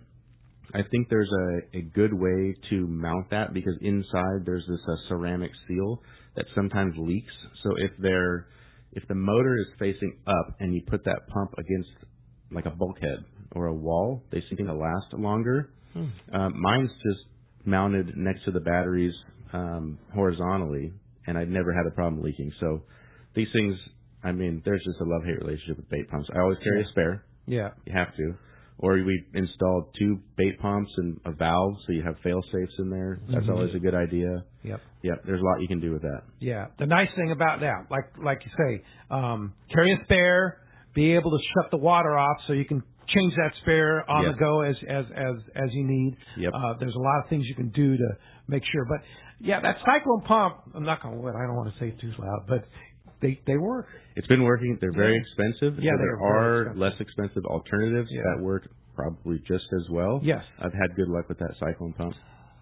G: I think there's a, a good way to mount that because inside there's this uh, ceramic seal that sometimes leaks. So if they're if the motor is facing up and you put that pump against like a bulkhead or a wall, they seem to last longer.
F: Hmm.
G: Um, mine's just mounted next to the batteries um, horizontally, and I've never had a problem leaking. So these things, I mean, there's just a love-hate relationship with bait pumps. I always carry
B: Yeah.
G: a spare.
B: Yeah.
G: You have to. Or we installed two bait pumps and a valve, so you have fail-safes in there. That's
B: Mhm.
G: always a good idea.
B: Yep.
G: Yep, there's a lot you can do with that.
B: Yeah. The nice thing about that, like like you say, um, carry a spare, be able to shut the water off so you can change that spare on
G: Yep.
B: the go as as as as you need.
G: Yep.
B: Uh, there's a lot of things you can do to make sure. But yeah, that Cyclone pump, I'm not going to I don't want to say it too loud, but they they work.
G: It's been working. They're very
B: Yeah.
G: expensive.
B: Yeah,
G: so
B: they're
G: there
B: very
G: are
B: expensive.
G: less expensive alternatives
B: Yeah.
G: that work probably just as well.
B: Yes.
G: I've had good luck with that Cyclone pump.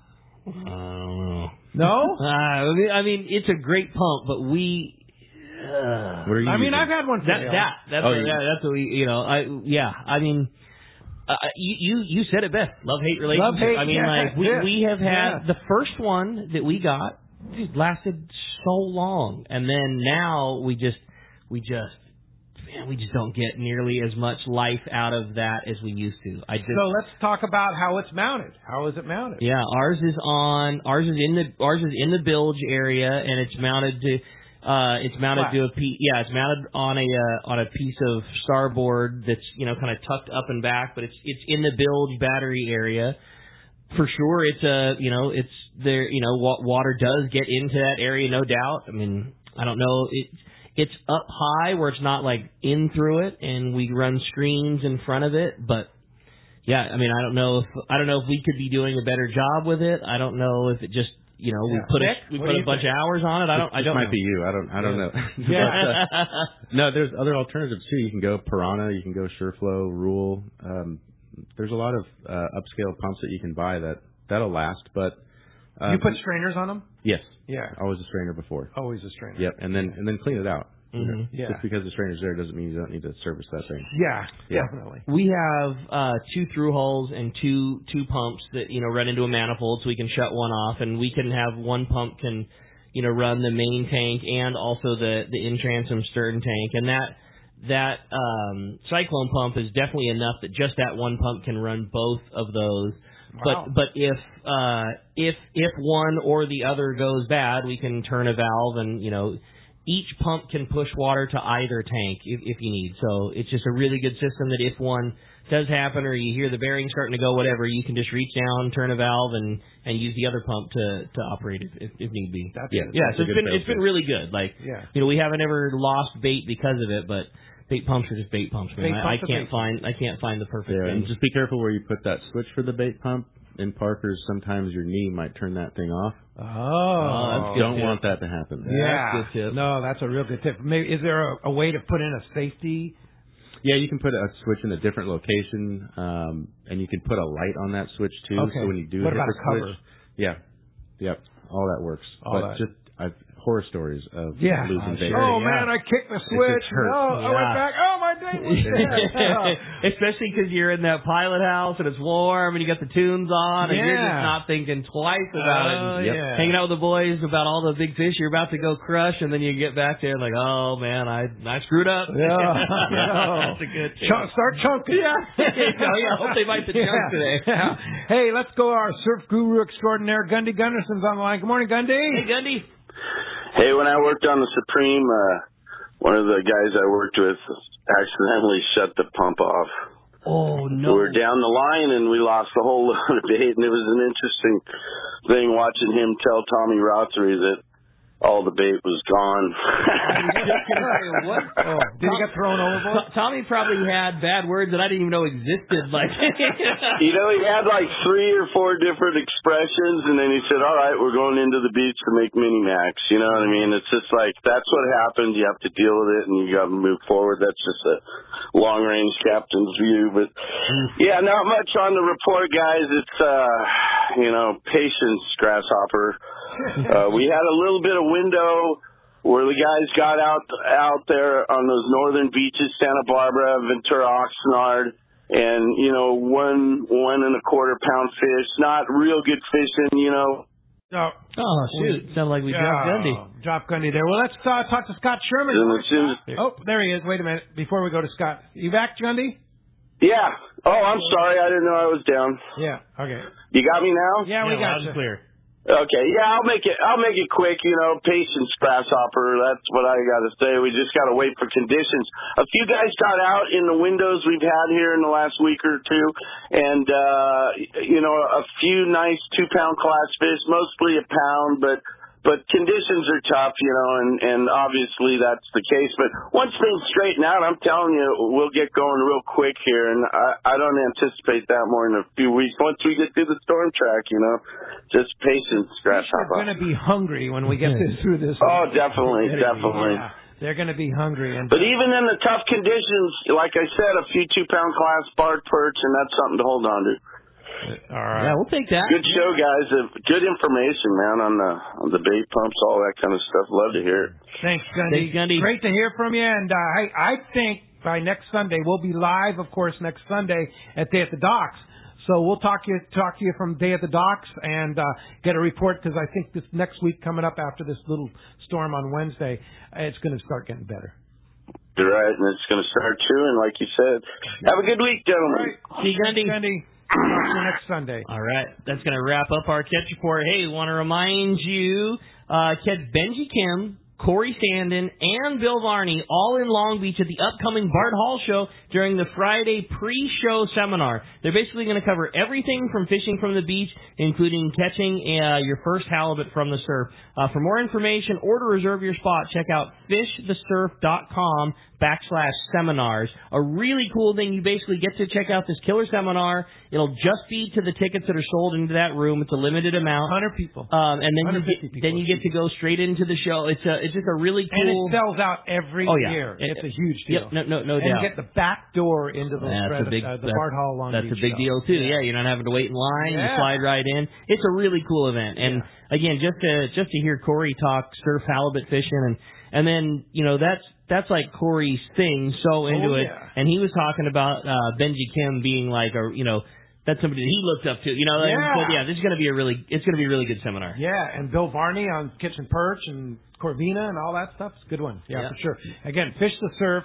F: I don't know.
B: No?
F: Uh, I mean, it's a great pump, but we. Uh,
G: What are you
B: I mean,
G: using?
B: I've had one for
F: that
B: you.
F: that that's
G: Oh,
F: what,
G: you-
F: yeah, that's what we you know I yeah I mean. Uh, you, you you said it best. Love hate relationship.
B: Love-hate,
F: I mean,
B: yeah,
F: like we
B: yeah,
F: we have had
B: yeah.
F: the first one that we got dude, lasted so long, and then now we just we just man we just don't get nearly as much life out of that as we used to. I just
B: So let's talk about how it's mounted. How is it mounted?
F: yeah, ours is on ours is in the ours is in the bilge area, and it's mounted to uh it's mounted
B: Flat.
F: to a piece yeah it's mounted on a uh, on a piece of starboard that's you know kind of tucked up and back, but it's it's in the bilge battery area for sure. It's a you know it's there you know wa- water does get into that area, no doubt. I mean I don't know it. It's up high where it's not like in through it, and we run screens in front of it, but. Yeah, I mean, I don't know if I don't know if we could be doing a better job with it. I don't know if it just you know
B: Yeah.
F: we put
B: Nick,
F: a, we
B: what
F: put
B: do
F: a
B: you
F: bunch
B: think?
F: of hours on it. I don't I
G: This
F: don't
G: might
F: know.
G: be you. I don't. I don't know.
B: Yeah.
G: But, uh, no, there's other alternatives too. You can go Piranha. You can go SureFlow, Rule. Um, there's a lot of uh, upscale pumps that you can buy that that'll last. But um,
B: You put strainers on them?
G: yes,
B: Yeah.
G: always a strainer before.
B: Always a strainer.
G: Yep, and then and then clean it out.
F: Mhm.
B: Yeah.
G: Just because the strainer's there doesn't mean you don't need to service that thing.
B: Yeah,
G: Yeah.
B: definitely.
F: We have uh, two through holes and two two pumps that you know run into a manifold, so we can shut one off, and we can have one pump can you know run the main tank and also the the in transom stern tank, and that that um, cyclone pump is definitely enough that just that one pump can run both of those.
B: Wow.
F: But but if uh, if if one or the other goes bad, we can turn a valve, and you know each pump can push water to either tank if, if you need. So it's just a really good system that if one does happen or you hear the bearing starting to go, whatever, you can just reach down, turn a valve, and and use the other pump to to operate if if, if need be.
B: That's
F: yeah,
B: a,
F: yeah.
B: that's
F: So it's been it's been really good. Like
B: yeah.
F: you know we haven't ever lost bait because of it, but. Bait pumps are just bait pumps, man.
B: Bait
F: I, I
B: pumps are
F: can't
B: bait
F: find I can't find the perfect
G: Yeah,
F: thing.
G: and just be careful where you put that switch for the bait pump. In Parker's, sometimes your knee might turn that thing off.
B: Oh,
F: Oh, that's good
G: Don't
F: tip.
G: want that to happen.
B: yeah.
F: That's a good tip.
B: No, that's a real good tip. Maybe is there a, a way to put in a safety?
G: Yeah, you can put a switch in a different location, um, and you can put a light on that switch too.
B: Okay.
G: So when you do
B: What
G: hit
B: about
G: the
B: a cover?
G: switch, yeah, yep, all that works.
B: All
G: but
B: that.
G: just I've horror stories of
B: Yeah.
G: losing bait.
B: Oh
F: yeah.
B: man, I kicked the switch.
G: just hurt.
B: No, I
F: Yeah.
B: went back. Oh my dang was dead.
F: Especially because you're in that pilot house and it's warm and you got the tunes on and you're just
B: Yeah.
F: not thinking twice about it.
B: Oh,
F: And
B: yeah.
F: Hanging out with the boys about all the big fish you're about to go crush, and then you get back there like, oh man, I I screwed up.
B: Yeah, no.
F: That's a good thing.
B: Chunk, start chunking.
F: Yeah. oh, yeah. I hope they bite the chunk
B: Yeah.
F: today.
B: Yeah. Hey, let's go. Our surf guru extraordinaire, Gundy Gunderson's on the line. Good morning, Gundy.
F: Hey, Gundy.
P: Hey, when I worked on the Supreme, uh, one of the guys I worked with accidentally shut the pump off.
F: Oh, no.
P: We were down the line and we lost the whole load of bait, and it was an interesting thing watching him tell Tommy Rothery that all the bait was gone.
F: What?
B: Oh, did he get thrown overboard?
F: Tommy probably had bad words that I didn't even know existed. Like,
P: You know, he had like three or four different expressions, and then he said, all right, we're going into the beach to make mini-max. You know what I mean? It's just like, that's what happened. You have to deal with it, and you got to move forward. That's just a long-range captain's view. But, yeah, not much on the report, guys. It's, uh, you know, patience, grasshopper. Uh, we had a little bit of window where the guys got out out there on those northern beaches, Santa Barbara, Ventura, Oxnard, and, you know, one one and a quarter pound fish. Not real good fishing, you know.
B: No.
F: oh, shoot. Sounded like we dropped Gundy.
B: Oh, drop Gundy there. Well, let's uh, talk to Scott Sherman.
P: And as soon as-
B: Oh, there he is. Wait a minute. Before we go to Scott. You back, Gundy?
P: Yeah. Oh, I'm sorry. I didn't know I was down.
B: Yeah. Okay.
P: You got me now?
B: Yeah, we got
F: loud
B: you.
F: and clear.
P: Okay, yeah, I'll make it. I'll make it quick. You know, patience, grasshopper. That's what I got to say. We just got to wait for conditions. A few guys got out in the windows we've had here in the last week or two, and uh, you know, a few nice two-pound class fish, mostly a pound, but. But conditions are tough, you know, and, and obviously that's the case. But once things straighten out, I'm telling you, we'll get going real quick here. And I, I don't anticipate that more than a few weeks. Once we get through the storm track, you know, just patience,
B: They're
P: grasshopper.
B: going to be hungry when we get this, through this.
P: Oh, definitely, definitely.
B: Yeah, they're going to be hungry. And
P: But even in the tough conditions, like I said, a few two-pound class barred perch, and that's something to hold on to.
B: all right.
F: Yeah, we'll take that.
P: Good show, guys. Uh, Good information, man, on the on the bait pumps, all that kind of stuff. Love to hear it.
B: Thanks, Gundy.
F: Thanks, Gundy.
B: Great to hear from you. And uh, I, I think by next Sunday we'll be live, of course, next Sunday at Day at the Docks. So we'll talk you talk to you from Day at the Docks and uh, get a report, because I think this next week coming up after this little storm on Wednesday, it's going to start getting better.
P: You're right, and it's going to start chewing, like you said. Have a good week, gentlemen.
F: See you, Gundy.
B: Gundy. Talk to you next Sunday.
F: All right, that's going to wrap up our catch report. Hey, want to remind you, uh, catch Benji Kim, Corey Sandin, and Bill Varney all in Long Beach at the upcoming Bart Hall Show during the Friday pre-show seminar. They're basically going to cover everything from fishing from the beach, including catching uh, your first halibut from the surf. Uh, for more information or to reserve your spot, check out fishthesurf.com backslash seminars. A really cool thing, you basically get to check out this killer seminar. It'll just be to the tickets that are sold into that room. It's a limited amount.
B: one hundred people.
F: Um, and then you
B: one hundred fifty
F: get,
B: people.
F: then you get to go straight into the show. It's a it's just a really cool.
B: And it sells out every
F: Oh, yeah.
B: year.
F: It-
B: It's a huge deal.
F: Yep, no, no, no
B: and
F: doubt.
B: you get the back door into the,
F: That's
B: Fred,
F: a big,
B: uh, the
F: that's,
B: Bart Hall Long
F: that's
B: Beach
F: a big
B: show.
F: deal too. Yeah, you're not having to wait in line.
B: Yeah.
F: You slide right in. It's a really cool event. And again, just to just to hear Corey talk surf halibut fishing, and and then you know that's that's like Corey's thing. So into
B: Oh,
F: it,
B: yeah.
F: and he was talking about uh, Benji Kim being like a you know. That's somebody that he looked up to, you know. Like,
B: Yeah.
F: so, yeah, this is going to be a really, it's going to be a really good seminar.
B: Yeah, and Bill Varney on Kitchen Perch and Corvina and all that stuff. It's a good one. Yeah,
F: Yeah.
B: for sure. Again, Fish the Surf.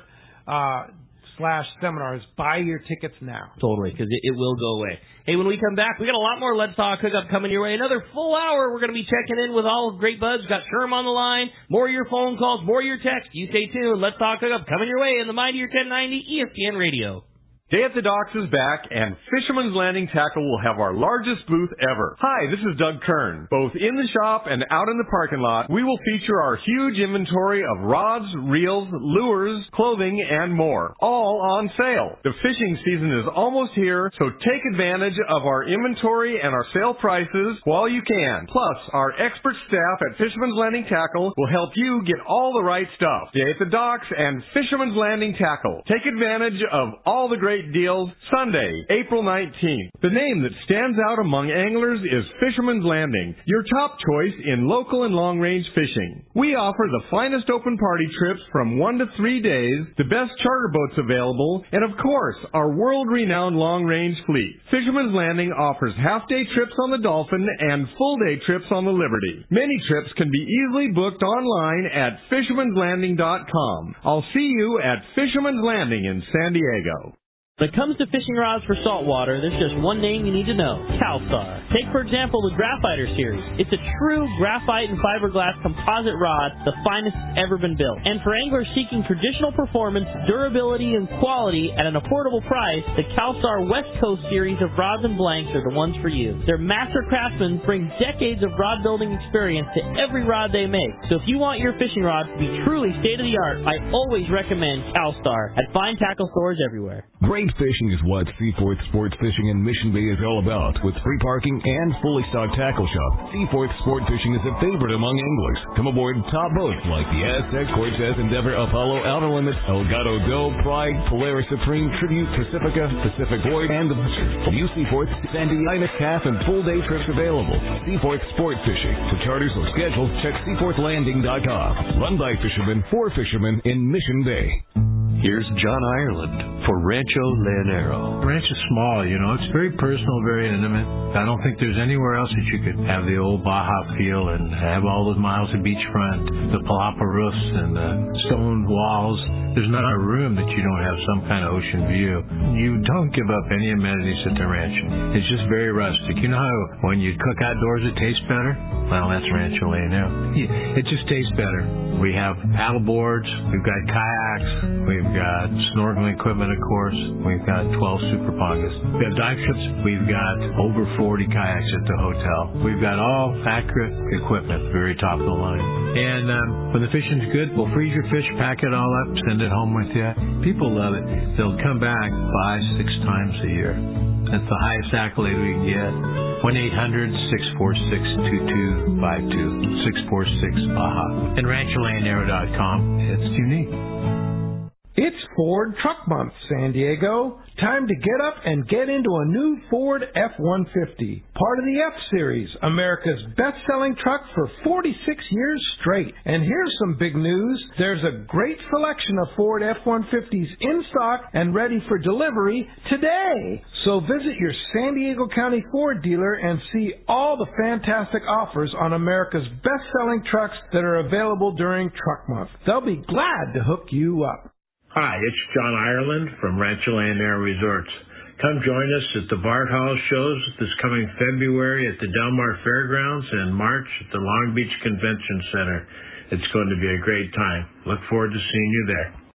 B: uh, slash seminars. Buy your tickets now.
F: Totally, because it, it will go away. Hey, when we come back, we got a lot more Let's Talk Hookup coming your way. Another full hour. We're going to be checking in with all of Great Buds. Got Sherm on the line. More of your phone calls. More of your texts. You stay tuned. Let's Talk Hookup coming your way in the Mighty Your ten ninety E S P N Radio.
Q: Day at the Docks is back, and Fisherman's Landing Tackle will have our largest booth ever. Hi, this is Doug Kern. Both in the shop and out in the parking lot, we will feature our huge inventory of rods, reels, lures, clothing, and more, all on sale. The fishing season is almost here, so take advantage of our inventory and our sale prices while you can. Plus, our expert staff at Fisherman's Landing Tackle will help you get all the right stuff. Day at the Docks and Fisherman's Landing Tackle. Take advantage of all the great deals Sunday, April nineteenth. The name that stands out among anglers is Fisherman's Landing, your top choice in local and long-range fishing. We offer the finest open party trips from one to three days, the best charter boats available, and of course, our world-renowned long-range fleet. Fisherman's Landing offers half-day trips on the Dolphin and full-day trips on the Liberty. Many trips can be easily booked online at fishermans landing dot com. I'll see you at Fisherman's Landing in San Diego.
F: When it comes to fishing rods for saltwater, there's just one name you need to know, Calstar. Take, for example, the Graphiter series. It's a true graphite and fiberglass composite rod, the finest ever been built. And for anglers seeking traditional performance, durability, and quality at an affordable price, the Calstar West Coast series of rods and blanks are the ones for you. Their master craftsmen bring decades of rod building experience to every rod they make. So if you want your fishing rod to be truly state-of-the-art, I always recommend Calstar at fine tackle stores everywhere.
D: Great fishing is what Seaforth Sports Fishing in Mission Bay is all about. With free parking and fully stocked tackle shop, Seaforth Sport Fishing is a favorite among anglers. Come aboard top boats like the Aztec, Cortez, Endeavor, Apollo, Outer Limits, Elgato Doe, Pride, Polaris Supreme, Tribute, Pacifica, Pacific Void, and the New Seaforth, Sandy, Imus, half and full day trips available. Seaforth Sport Fishing. For charters or schedules, check seaforth landing dot com. Run by fishermen for fishermen in Mission Bay.
R: Here's John Ireland for Rancho Leonero.
S: The ranch is small, you know. It's very personal, very intimate. I don't think there's anywhere else that you could have the old Baja feel and have all those miles of beachfront, the palapa roofs and the stone walls. There's not a room that you don't have some kind of ocean view. You don't give up any amenities at the ranch. It's just very rustic. You know how when you cook outdoors it tastes better? Well, that's Rancho Leonero. It just tastes better. We have paddle boards. We've got kayaks. We've got snorkeling equipment, of course. We've got twelve super pockets. We have dive trips. We've got over forty kayaks at the hotel. We've got all accurate equipment, very top of the line. And um, when the fishing's good, we'll freeze your fish, pack it all up, send it home with you. People love it. They'll come back five, six times a year. That's the highest accolade we can get. one eight hundred, six four six, two two five two, six four six Baja. And rancho leonero dot com. It's unique.
B: It's Ford Truck Month, San Diego. Time to get up and get into a new Ford F one fifty. Part of the F-Series, America's best-selling truck for forty-six years straight. And here's some big news. There's a great selection of Ford F one fifties in stock and ready for delivery today. So visit your San Diego County Ford dealer and see all the fantastic offers on America's best-selling trucks that are available during Truck Month. They'll be glad to hook you up.
S: Hi, it's John Ireland from Rancho Leonero Resorts. Come join us at the Bart Hall shows this coming February at the Del Mar Fairgrounds and March at the Long Beach Convention Center. It's going to be a great time. Look forward to seeing you there.